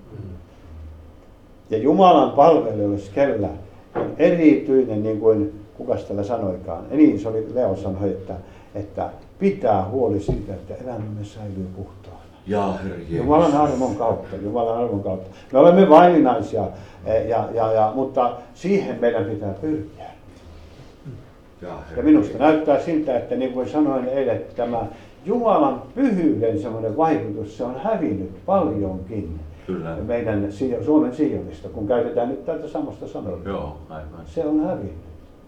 Ja Jumalan palvelijoille kellä on erityinen, niin kuin kukas täällä sanoikaan. Niin se oli, Leo sanoi, että pitää huoli siitä, että elämämme säilyy puhtaana. Jumalan armon kautta, Jumalan armon kautta. Me olemme vaillinaisia, mutta siihen meidän pitää pyrkiä. Ja minusta näyttää siltä, että niin kuin sanoin eilen, että tämä Jumalan pyhyyden semmoinen vaikutus, se on hävinnyt paljonkin. Kyllä. Meidän Suomen Sionista, kun käytetään nyt tätä samasta sanaa. Joo, aivan. Se on hävinnyt.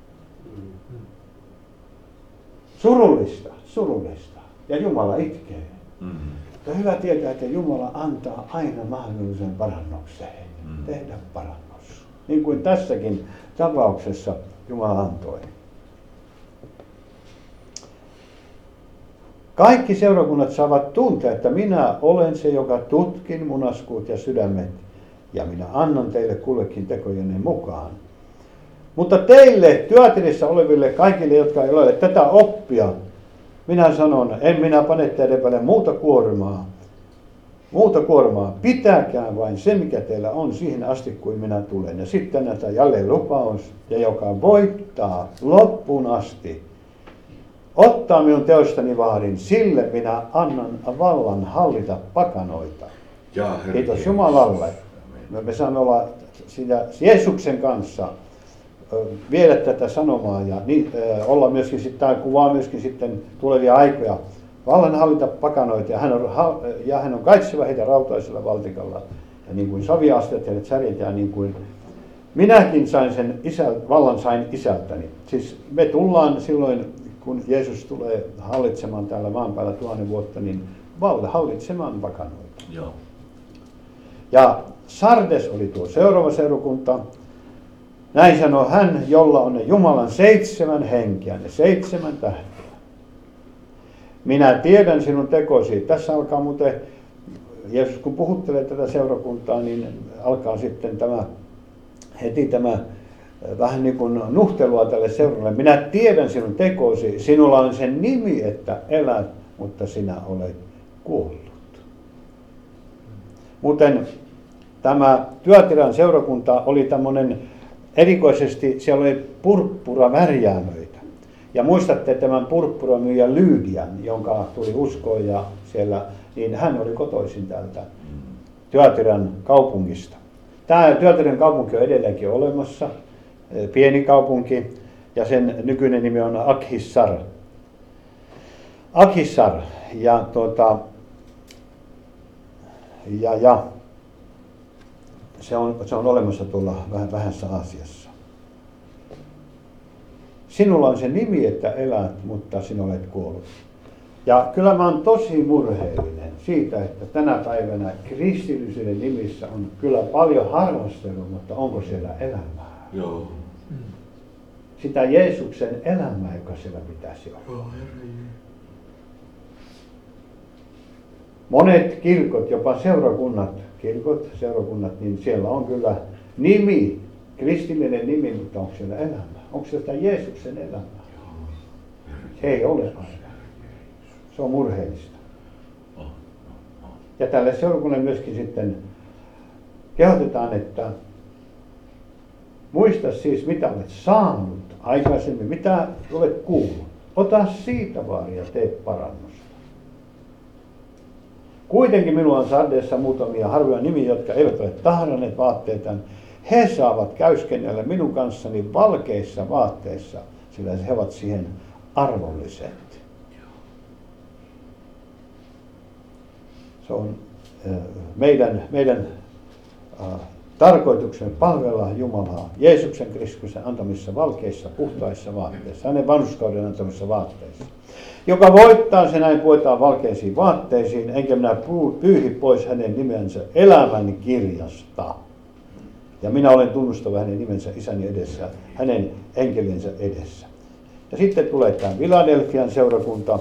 Surullista, surullista. Ja Jumala itkee. Mutta hyvä tietää, että Jumala antaa aina mahdollisuuden parannukseen. Tehdä parannus. Niin kuin tässäkin tapauksessa Jumala antoi. Kaikki seurakunnat saavat tuntea, että minä olen se, joka tutkin munaskuut ja sydämet, ja minä annan teille kullekin tekojenne mukaan. Mutta teille, Thyatyrissa oleville kaikille, jotka ei ole tätä oppia, minä sanon, en minä pane teille päälle muuta kuormaa. Pitäkää vain se, mikä teillä on siihen asti, kuin minä tulen. Ja sitten näitä jälleen lupaus, ja joka voittaa loppuun asti, ottaa minun teostani vaarin, sille minä annan vallan hallita pakanoita. Kiitos Jumalalle. Me saamme olla siinä Jeesuksen kanssa, viedä tätä sanomaa ja olla myöskin sitten, kuvaa myöskin sitten tulevia aikoja. Vallan hallita pakanoita ja hän on kaitseva heitä rautaisella valtikalla. Ja niin kuin saviastiat heidät särjetään, niin kuin minäkin sain sen vallan sain isältäni. Siis me tullaan silloin, kun Jeesus tulee hallitsemaan täällä maan päällä 1000 vuotta, niin hallitsemaan pakanoita. Joo. Ja Sardes oli tuo seuraava seurakunta. Näin sanoi hän, jolla on ne Jumalan 7 henkeä, ne 7 tähteä. Minä tiedän sinun tekosi. Tässä alkaa muuten, Jeesus kun puhuttelee tätä seurakuntaa, niin alkaa sitten heti tämä vähän niin kuin nuhtelua tälle seurakunnalle. Minä tiedän sinun tekosi. Sinulla on sen nimi, että elät, mutta sinä olet kuollut. Muuten tämä Thyatiran seurakunta oli tämmöinen, erikoisesti siellä oli purppuravärjäämöitä. Ja muistatte tämän purppuramyyjä Lydian, jonka tuli uskoon ja siellä, niin hän oli kotoisin täältä Thyatiran kaupungista. Tämä Thyatiran kaupunki on edelleenkin olemassa, pieni kaupunki, ja sen nykyinen nimi on Akhissar. Ja se on olemassa tuolla vähässä Aasiassa. Sinulla on se nimi, että elät, mutta sinä olet kuollut. Ja kyllä mä oon tosi murheellinen siitä, että tänä päivänä kristillisyyden nimissä on kyllä paljon harrastelua, mutta onko siellä elämää? Joo. Sitä Jeesuksen elämää, joka siellä pitäisi olla. Monet kirkot, jopa seurakunnat, niin siellä on kyllä nimi, kristillinen nimi, mutta onko siellä elämää? Onko siellä Jeesuksen elämää? Se ei ole aina. Se on murheellista. Ja tälle seurakunnalle myöskin sitten kehotetaan, että muista siis, mitä olet saanut aikaisemmin, mitä olet kuullut. Ota siitä vaari ja tee parannusta. Kuitenkin minulla on Sardeessa muutamia harvoja nimiä, jotka eivät ole tahranneet vaatteitaan. He saavat käyskennellä minun kanssani valkeissa vaatteissa, sillä he ovat siihen arvolliset. Se on meidän tarkoituksemme palvella Jumalaa Jeesuksen Kristuksen antamissa valkeissa, puhtaissa vaatteissa, hänen vanhurskauden antamissa vaatteissa. Joka voittaa, se näin puetaan valkeisiin vaatteisiin, enkä minä pyyhi pois hänen nimensä elämän kirjasta. Ja minä olen tunnustava hänen nimensä isäni edessä, hänen enkeliensä edessä. Ja sitten tulee tämä Philadelphian seurakunta,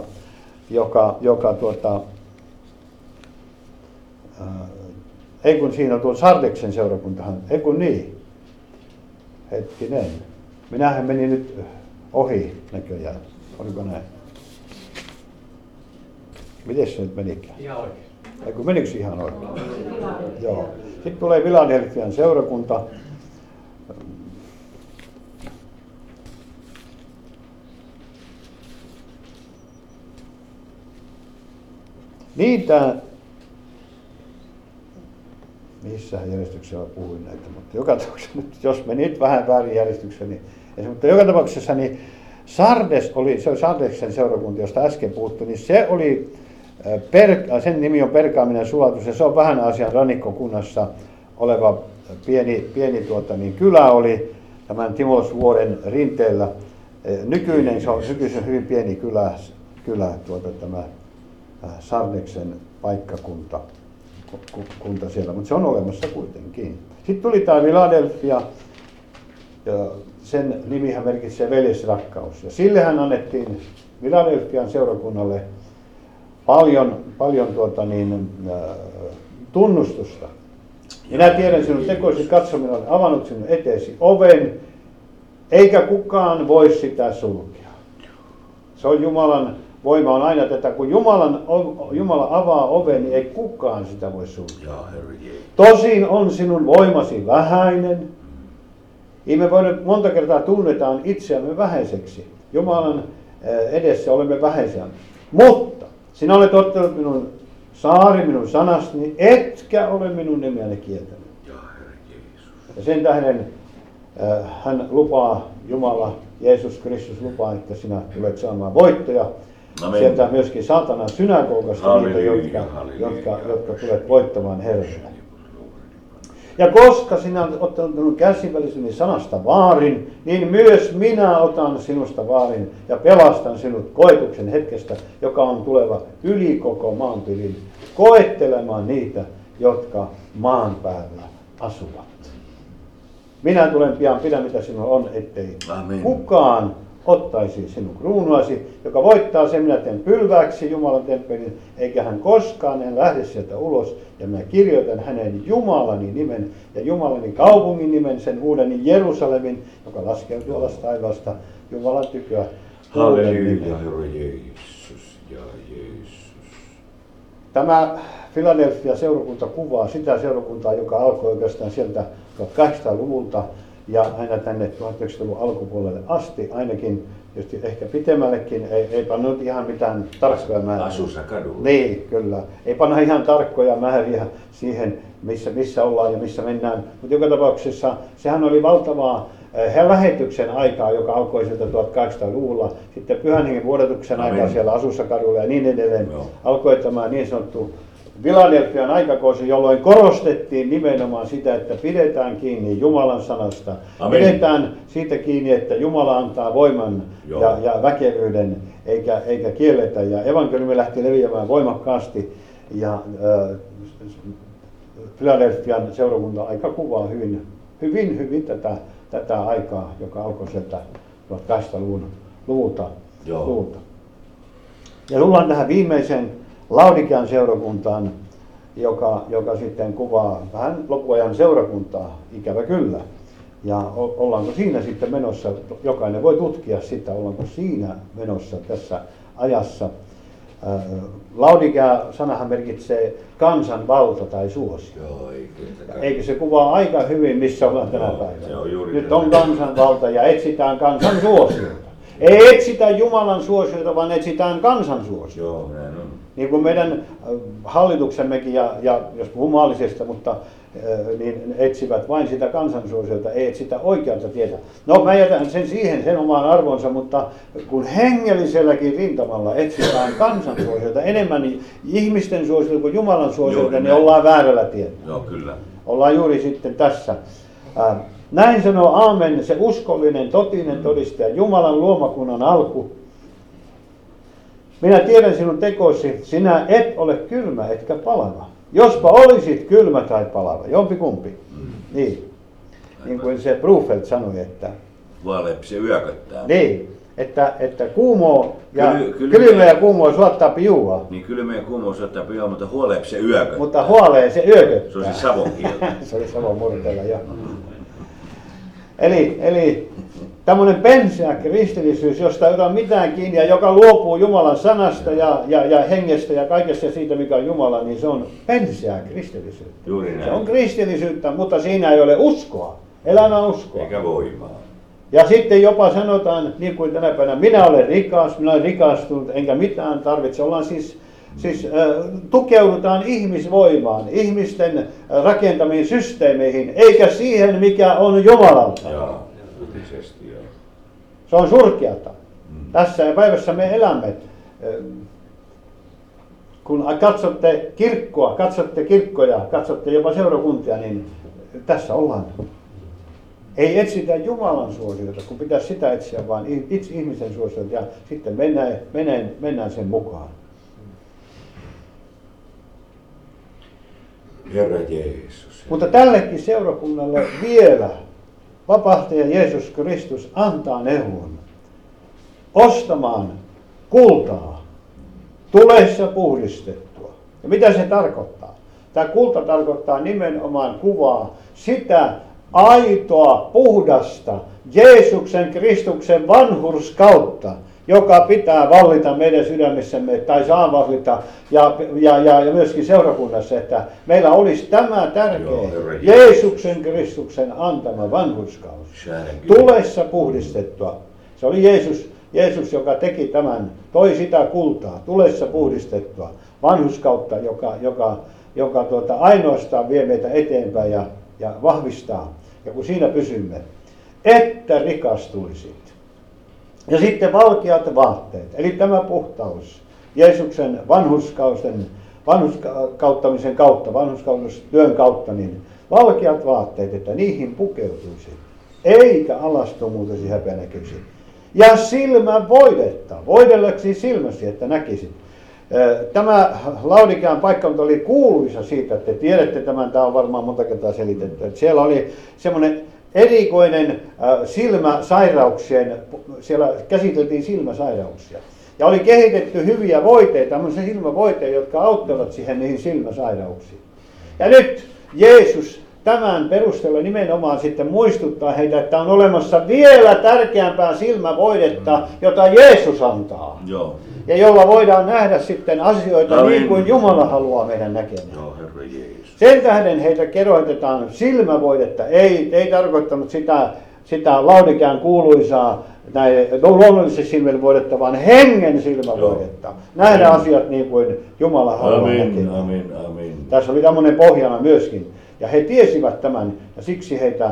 ei kun siinä on tuo Sardeksen seurakuntahan, ei kun niin. Hetkinen. Minähän menin nyt ohi näköjään. Oliko näin? Miten se nyt menikään? Ihan oikein. Ei kun menikö se ihan oikein? Joo. Sitten tulee Philadelphian seurakunta. Niitä, missä järjestyksellä puhuin näitä, mutta joka tapauksessa, jos meni nyt vähän väärin järjestyksessä, niin, mutta joka tapauksessa niin Sardes oli, se oli Sardeksen seurakunta, josta äsken puhuttiin, niin se oli, sen nimi on Perkaaminen sulatus, ja se on vähän Aasian rannikkokunnassa oleva pieni kylä oli tämän Timosvuoren rinteellä. Nykyinen, se on nykyisin hyvin pieni kylä tämä Sardeksen paikkakunta siellä, mutta se on olemassa kuitenkin. Sitten tuli tämä Philadelphia, ja sen nimihän merkitsee veljesrakkaus. Ja sillehän annettiin Philadelphian seurakunnalle paljon tunnustusta. Minä tiedän sinun tekoisi, katso, minä olen avannut sinun eteesi oven, eikä kukaan voi sitä sulkea. Se on Jumalan voima on aina tätä, kun Jumala avaa oven, niin ei kukaan sitä voi sulkea. Tosin on sinun voimasi vähäinen. Me monta kertaa tunnetaan itseämme vähäiseksi. Jumalan edessä olemme vähäisiä. Mutta sinä olet ottanut minun minun sanastani, etkä ole minun nimeäni kieltänyt. Ja sen tähden hän lupaa, Jumala, Jeesus Kristus lupaa, että sinä tulet saamaan voittoja. Amen. Sieltä myöskin saatanan synagogasta niitä, jotka tulet voittamaan Herraa. Ja koska sinä olet ottanut minun kärsivällisyyni sanasta vaarin, niin myös minä otan sinusta vaarin ja pelastan sinut koetuksen hetkestä, joka on tuleva yli koko maanpilin, koettelemaan niitä, jotka maan päällä asuvat. Minä tulen pian, pidä mitä sinulla on, ettei kukaan ottaisi sinun kruunuasi, joka voittaa sen, minä teen pylvääksi Jumalan temppelin, eikä hän koskaan en lähde sieltä ulos, ja minä kirjoitan hänen Jumalani nimen ja Jumalani kaupungin nimen, sen uuden Jerusalemin, joka laskeutuu alas taivaasta Jumalan tyköä. Halleluja, Herra Jeesus ja Jeesus. Tämä Philadelphia-seurakunta kuvaa sitä seurakuntaa, joka alkoi oikeastaan sieltä 1800-luvulta ja aina tänne 1900-luvun alkupuolelle asti, ainakin tietysti ehkä pitemmällekin, ei panna nyt ihan mitään tarkkoja määriä. Azusa kadulla. Niin, kyllä. Ei panna ihan tarkkoja määriä siihen, missä ollaan ja missä mennään. Mutta joka tapauksessa sehän oli valtavaa lähetyksen aikaa, joka alkoi sieltä 1800-luvulla. Sitten Pyhän Hengen vuodatuksen aikaa siellä Azusa kadulla ja niin edelleen. Joo. Alkoi tämä niin sanottu Philadelphian aikakausi, jolloin korostettiin nimenomaan sitä, että pidetään kiinni Jumalan sanasta. Amen. Pidetään siitä kiinni, että Jumala antaa voiman ja väkevyyden, eikä kielletä. Ja evankeliumi lähti leviämään voimakkaasti. Ja Philadelphian seurakunta-aika kuvaa hyvin tätä aikaa, joka alkoi sieltä 1800-luvulta. Ja tullaan tähän viimeiseen Laodikean seurakuntaan, joka sitten kuvaa vähän loppuajan seurakuntaa, ikävä kyllä. Ja ollaanko siinä sitten menossa, jokainen voi tutkia sitä, ollaanko siinä menossa tässä ajassa. Laodikea-sanahan merkitsee kansanvalta tai suosio. Eikö se kuvaa aika hyvin, missä ollaan tänä päivänä? Nyt on kansanvalta ja etsitään kansan suosiota. Ei etsitä Jumalan suosiota, vaan etsitään kansan suosiota. Joo, näin on. Niin kuin meidän hallituksemmekin, ja jos puhuu maallisesta, mutta niin etsivät vain sitä kansansuosiota, ei etsitä oikealta tietä. No mä jätän sen omaan arvonsa, mutta kun hengelliselläkin rintamalla etsitään kansansuosiota enemmän ihmisten suosiota kuin Jumalan suosiota, niin ollaan väärällä tiellä. Joo, kyllä. Ollaan juuri sitten tässä. Näin sanoo Aamen, se uskollinen, totinen todistaja, Jumalan luomakunnan alku. Minä tiedän sinun tekosi, sinä et ole kylmä etkä palava. Jospa olisit kylmä tai palava, jompikumpi. Niin kuin se Brufeld sanoi, että vaaleampi se yököttää. Niin, että kuumoo ja kylmä ja kuumoo suottaa juua. Niin kylmä ja kuumoo suottaa juua, mutta huoleampi se yököttää. Mutta huoleen se yököttää. Se on se savon kieltä. Se oli savon murteella, joo. Eli tämmöinen penseä kristillisyys, josta ei ota mitään kiinni ja joka luopuu Jumalan sanasta ja hengestä ja kaikesta siitä, mikä on Jumala, niin se on penseää kristillisyyttä. Juuri näin. Se on kristillisyyttä, mutta siinä ei ole uskoa, elämän uskoa. Eikä voimaa. Ja sitten jopa sanotaan, niin kuin tänä päivänä, minä olen rikastunut, enkä mitään tarvitse. Ollaan siis tukeudutaan ihmisvoimaan, ihmisten rakentamiin systeemeihin, eikä siihen, mikä on Jumalalta. Joo. Se on surkeata. Tässä päivässä me elämme. Kun katsotte kirkkoa, katsotte kirkkoja, katsotte jopa seurakuntia, niin tässä ollaan. Ei etsitä Jumalan suosiota, kun pitäisi sitä etsiä, vaan itse ihmisen suosiota ja sitten mennään sen mukaan. Herra Jeesus. Mutta tällekin seurakunnalle vielä vapahtaja Jeesus Kristus antaa neuvon ostamaan kultaa, tulessa puhdistettua. Ja mitä se tarkoittaa? Tämä kulta tarkoittaa nimenomaan kuvaa sitä aitoa, puhdasta Jeesuksen Kristuksen vanhurskautta, joka pitää vallita meidän sydämessämme tai saa vallita ja myöskin seurakunnassa, että meillä olisi tämä tärkeä Jeesuksen Kristuksen antama vanhurskaus. Tulessa puhdistettua. Se oli Jeesus, joka teki tämän, toi sitä kultaa, tulessa puhdistettua vanhurskautta, joka ainoastaan vie meitä eteenpäin ja vahvistaa. Ja kun siinä pysymme, että rikastuisit. Ja valkeat vaatteet, eli tämä puhtaus Jeesuksen vanhurskauttamisen kautta, vanhurskautustyön kautta, niin valkeat vaatteet, että niihin pukeutuisi, eikä alastomuutesi häpeänäköisi. Ja silmän voidetta, voidelleksi silmäsi, että näkisit. Tämä Laodikean paikkakunta oli kuuluisa siitä, että te tiedätte tämän, tämä on varmaan monta kertaa selitetty, että siellä oli semmoinen erikoinen silmäsairauksien, siellä käsiteltiin silmäsairauksia. Ja oli kehitetty hyviä voiteita, tämmöisiä silmävoiteita, jotka auttavat siihen niihin silmäsairauksiin. Ja nyt Jeesus tämän perusteella nimenomaan sitten muistuttaa heitä, että on olemassa vielä tärkeämpää silmävoidetta, jota Jeesus antaa. Joo. Ja jolla voidaan nähdä sitten asioita niin kuin Jumala haluaa meidän näkemään. Joo, Herra Jeesus. Sen tähden heitä keroitetaan silmävoidetta. Ei tarkoittanut sitä Laodikean kuuluisaa luonnollisesti silmävoidetta, vaan hengen silmävoidetta. Nähdä asiat niin kuin Jumala haluaa näkemään. Amen. Tässä oli tämmöinen pohjana myöskin. Ja he tiesivät tämän ja siksi heitä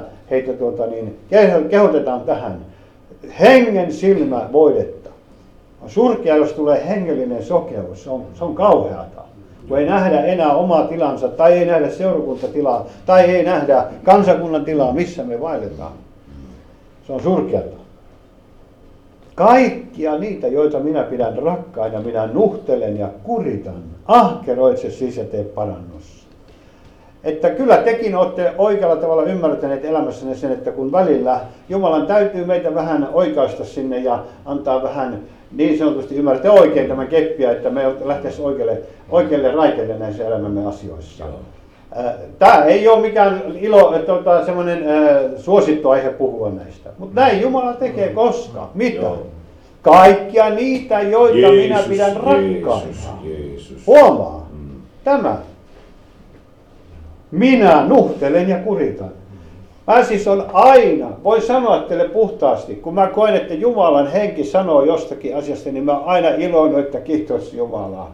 kehotetaan tähän hengen silmävoidetta. On surkea, jos tulee hengellinen sokeus. Se on kauheata. Kun ei nähdä enää omaa tilansa, tai ei nähdä seurakuntatilaa, tai ei nähdä kansakunnan tilaa, missä me vaelletaan. Se on surkeata. Kaikkia niitä, joita minä pidän rakkaina, minä nuhtelen ja kuritan. Ahkeroitse siis ja tee parannus. Että kyllä tekin olette oikealla tavalla ymmärtäneet elämässänne sen, että kun välillä Jumalan täytyy meitä vähän oikaista sinne ja antaa vähän niin sanotusti ymmärtää oikein tämän keppiä, että me lähtisi oikealle raiteelle näissä elämämme asioissa. Tämä ei ole mikään semmoinen suosittu aihe puhua näistä. Mutta näin Jumala tekee koska. Mitä? Joo. Kaikkia niitä, joita minä pidän rakkaina. Huomaa. Tämä. Minä nuhtelen ja kuritan. Mä siis on aina, voi sanoa teille puhtaasti, kun mä koen, että Jumalan henki sanoo jostakin asiasta, niin mä oon aina iloinen, että kiitos Jumalaa.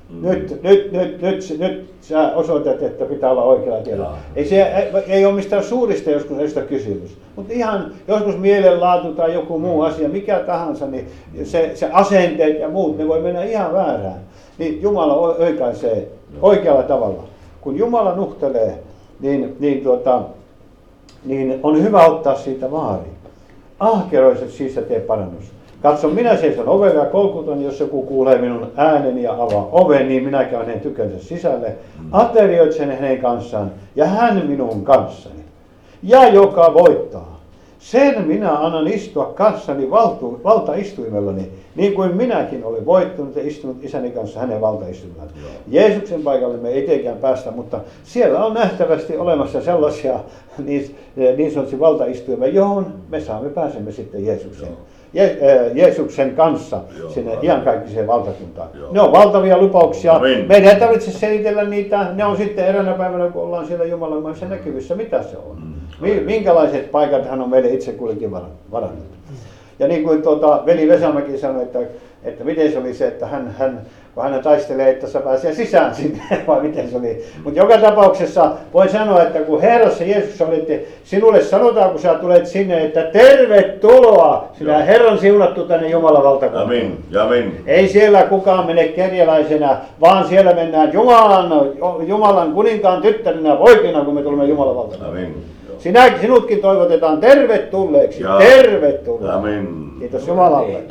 Nyt sä osoitat, että pitää olla oikealla tiellä. Ei ole mistään suurista joskus kysymys. Mutta ihan joskus mielenlaatu tai joku muu asia, mikä tahansa, niin se asenteet ja muut, ne voi mennä ihan väärään. Niin Jumala oikaisee oikealla tavalla. Kun Jumala nuhtelee, niin on hyvä ottaa siitä vaari. Ahkeroiset siis tee parannus. Katso, minä seison ovella ja kolkutan, jos joku kuulee minun ääneni ja avaa oven, niin minä käyn hänen tykönsä sisälle. Aterioitsen hänen kanssaan ja hän minun kanssani. Ja joka voittaa, sen minä annan istua kanssani valtaistuimellani, niin kuin minäkin olen voittanut ja istunut isäni kanssa hänen valtaistuimellaan. Jeesuksen paikalle me ei tietenkään päästä, mutta siellä on nähtävästi olemassa sellaisia niin sanottuja valtaistuimia, johon me pääsemme sitten Jeesuksen kanssa sinne iankaikkiseen valtakuntaan. Ne on valtavia lupauksia. Meidän ei tarvitse selitellä niitä. Ne on sitten eräänä päivänä, kun ollaan siellä Jumalan maissa näkyvissä, mitä se on. Minkälaiset paikat hän on meille itse kullekin varannut. Ja niin kuin veli Vesamäki sanoi, että miten se oli se, että kun hän taistelee, että se pääsee sisään sinne, vai miten se oli. Mutta joka tapauksessa voin sanoa, että kun Herrassa Jeesus oli, sinulle sanotaan, kun sä tulet sinne, että tervetuloa, sinä Herran siunattu tänne Jumalan valtakuntaan. Amin. Amin. Ei siellä kukaan mene kerjäläisenä, vaan siellä mennään Jumalan kuninkaan tyttärinä poikina, kun me tulemme Jumalan valtakuntaan. Amin. Sinutkin toivotetaan tervetulleeksi. Tervetuloa. Amin. Kiitos Jumalalle.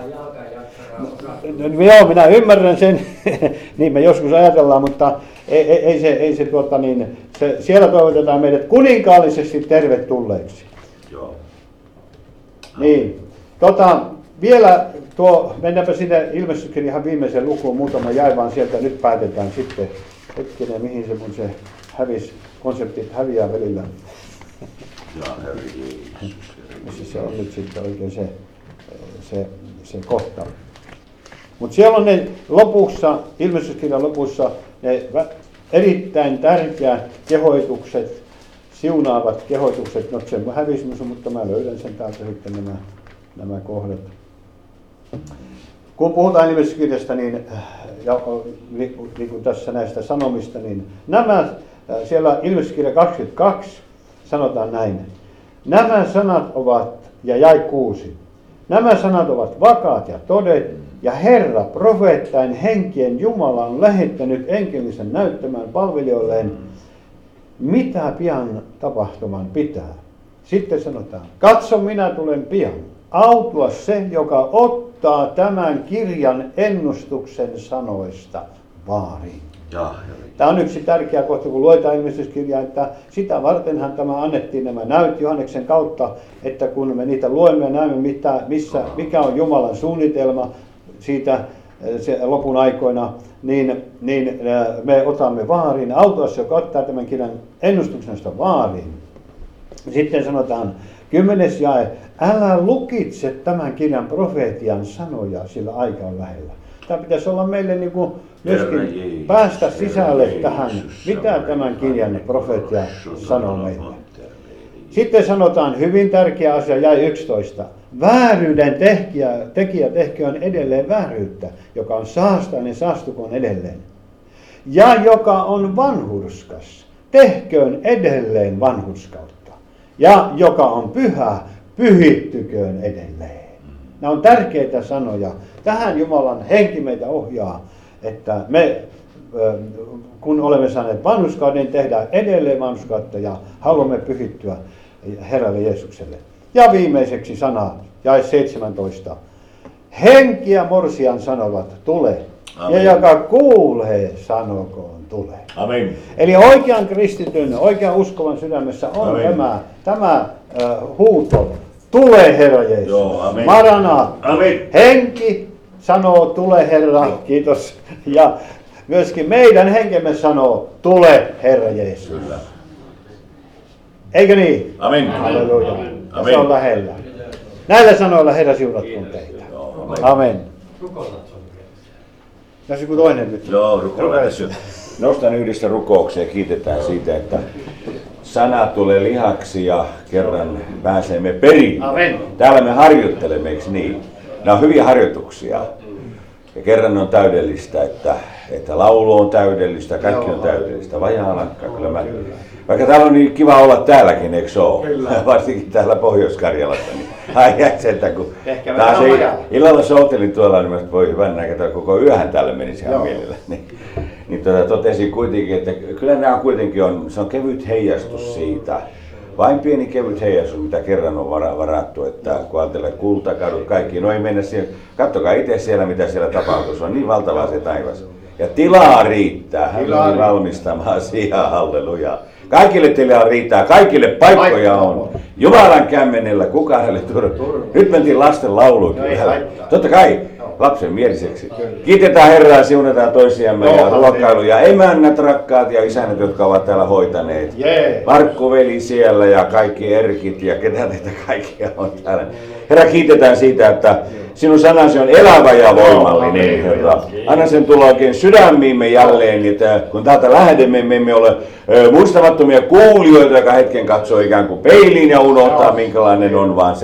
Joo, minä ymmärrän sen, niin me joskus ajatellaan, mutta siellä toivotetaan meidät kuninkaallisesti tervetulleeksi. Joo. Niin, vielä mennäänpä sinne ilmestyskirjan viimeiseen lukuun, muutama jäi vaan sieltä, nyt päätetään sitten, hetkinen, mihin se mun se konseptit häviää välillä. Ja Herra Jeesus. Missä se on nyt sitten oikein se kohta. Mutta siellä on ne lopussa, ilmestyskirjan lopussa, ne erittäin tärkeät kehoitukset, siunaavat kehoitukset. No se hävisi, mutta mä löydän sen täältä sitten nämä kohdat. Kun puhutaan ilmestyskirjasta, niin, niin kuin tässä näistä sanomista, niin nämä siellä ilmestyskirja 22 sanotaan näin. Nämä sanat ovat, ja jäi 6. Nämä sanat ovat vakaat ja todet, ja Herra profeettain henkien Jumala on lähettänyt enkelisen näyttämään palvelijoilleen, mitä pian tapahtuman pitää. Sitten sanotaan, katso minä tulen pian. Autua se, joka ottaa tämän kirjan ennustuksen sanoista vaariin. Tämä on yksi tärkeä kohta, kun luetaan ilmestyskirjaa, että sitä vartenhan tämä annettiin nämä näyt Johanneksen kautta, että kun me niitä luemme ja näemme, mikä on Jumalan suunnitelma siitä lopun aikoina, niin me otamme vaariin. Autua se, joka ottaa tämän kirjan ennustuksensa vaariin. Sitten sanotaan 10. jae, älä lukitse tämän kirjan profeetian sanoja, sillä aika on lähellä. Tämä pitäisi olla meille niin kuin myöskin päästä sisälle tähän, mitä tämän kirjan profeetia sanoo meille. Sitten sanotaan hyvin tärkeä asia, jäi 11. Vääryyden tekijä tehköön edelleen vääryyttä, joka on saastainen, saastukoon edelleen. Ja joka on vanhurskas, tehköön edelleen vanhurskautta. Ja joka on pyhä, pyhittyköön edelleen. Nämä on tärkeitä sanoja. Tähän Jumalan henki meitä ohjaa, että me kun olemme saaneet vanhurskauden, tehdään edelleen vanhurskautta ja haluamme pyhittyä Herralle Jeesukselle. Ja viimeiseksi sana, jae 17. Henki ja morsian sanovat, tule. Amen. Ja joka kuulee, sanokoon, tule. Amen. Eli oikean kristityn, oikean uskovan sydämessä on tämä huuto. Tule Herra Jeesus. Joo, amen. Maranaa. Amen. Henki sanoo, tule Herra. Kiitos. Ja myöskin meidän henkemme sanoo, tule Herra Jeesus. Kyllä. Eikö niin? Amen. Halleluja. Amen. Se on lähellä. Näillä sanoilla Herra siunatkoon teitä. Joo, amen. Tässä joku toinen nyt. Joo, rukoillaan tässä. Nostan yhdessä rukoukseen ja kiitetään siitä, että sana tulee lihaksi ja kerran pääsemme perin. Amen. Täällä me harjoittelemme, eikö niin? Nämä on hyviä harjoituksia. Ja kerran on täydellistä, että laulu on täydellistä, kaikki on täydellistä. Vajaa lankka, kyllä mä. Vaikka täällä on niin kiva olla täälläkin, eikö se ole? Varsinkin täällä Pohjois-Karjalassa. Niin sieltä, kun taas illalla soutelin tuolla, niin mä voi hyvän näkötä, koko yöhän täällä menisi ihan mielellä. Niin totesin kuitenkin, että kyllä nämä kuitenkin se on kevyt heijastus siitä. Vain pieni kevyt heijastus, mitä kerran on varattu, että kun ajattelee kultakadut, kaikki, no ei mennä siihen. Katsokaa itse siellä, mitä siellä tapahtuu, se on niin valtavaa se taivas. Ja tilaa riittää, hän on valmistamaan sijaa, halleluja. Kaikille tilaa riittää, kaikille paikkoja on. Jumalan kämmenellä, kuka hänelle turvaa. Nyt mentiin lasten lauluikin. Totta kai lapsen mieliseksi. Kiitetään Herraa, siunataan toisiamme ja ruokailu ja emännät rakkaat ja isännät, jotka ovat täällä hoitaneet. Markku veli siellä ja kaikki erkit ja ketä teitä kaikkia on täällä. Herra, kiitetään siitä, että sinun sanasi on elävä ja voimallinen, Herra. Anna sen tulla oikein sydämiimme jälleen, että kun täältä lähdemme, me emme ole muistamattomia kuulijoita, joka hetken katsoo ikään kuin peiliin ja unohtaa, minkälainen on, vaan se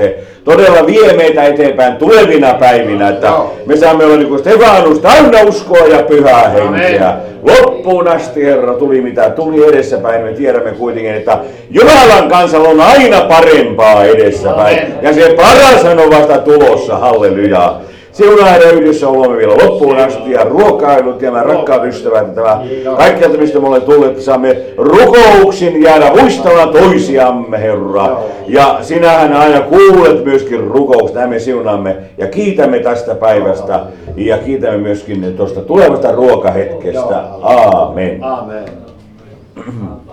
todella vie meitä eteenpäin tulevina päivinä, että me saamme olla niin kuin Stefanus täynnä uskoa ja pyhää henkeä. Loppuun asti, Herra, tuli mitä tuli edessäpäin. Me tiedämme kuitenkin, että Jumalan kansalla on aina parempaa edessäpäin. Ja se paras on vasta tulossa, halleluja. Siunaa Herra yhdessä olomme vielä loppuun asti ja ruokailut ja rakkaat ystävät. Kaikkialta mistä me olemme tulleet, että saamme rukouksin jäädä muistamaan toisiamme, Herra. Ja sinähän aina kuulet myöskin rukoukset, näin me siunaamme ja kiitämme tästä päivästä ja kiitämme myöskin tuosta tulevasta ruokahetkestä. Aamen. Aamen.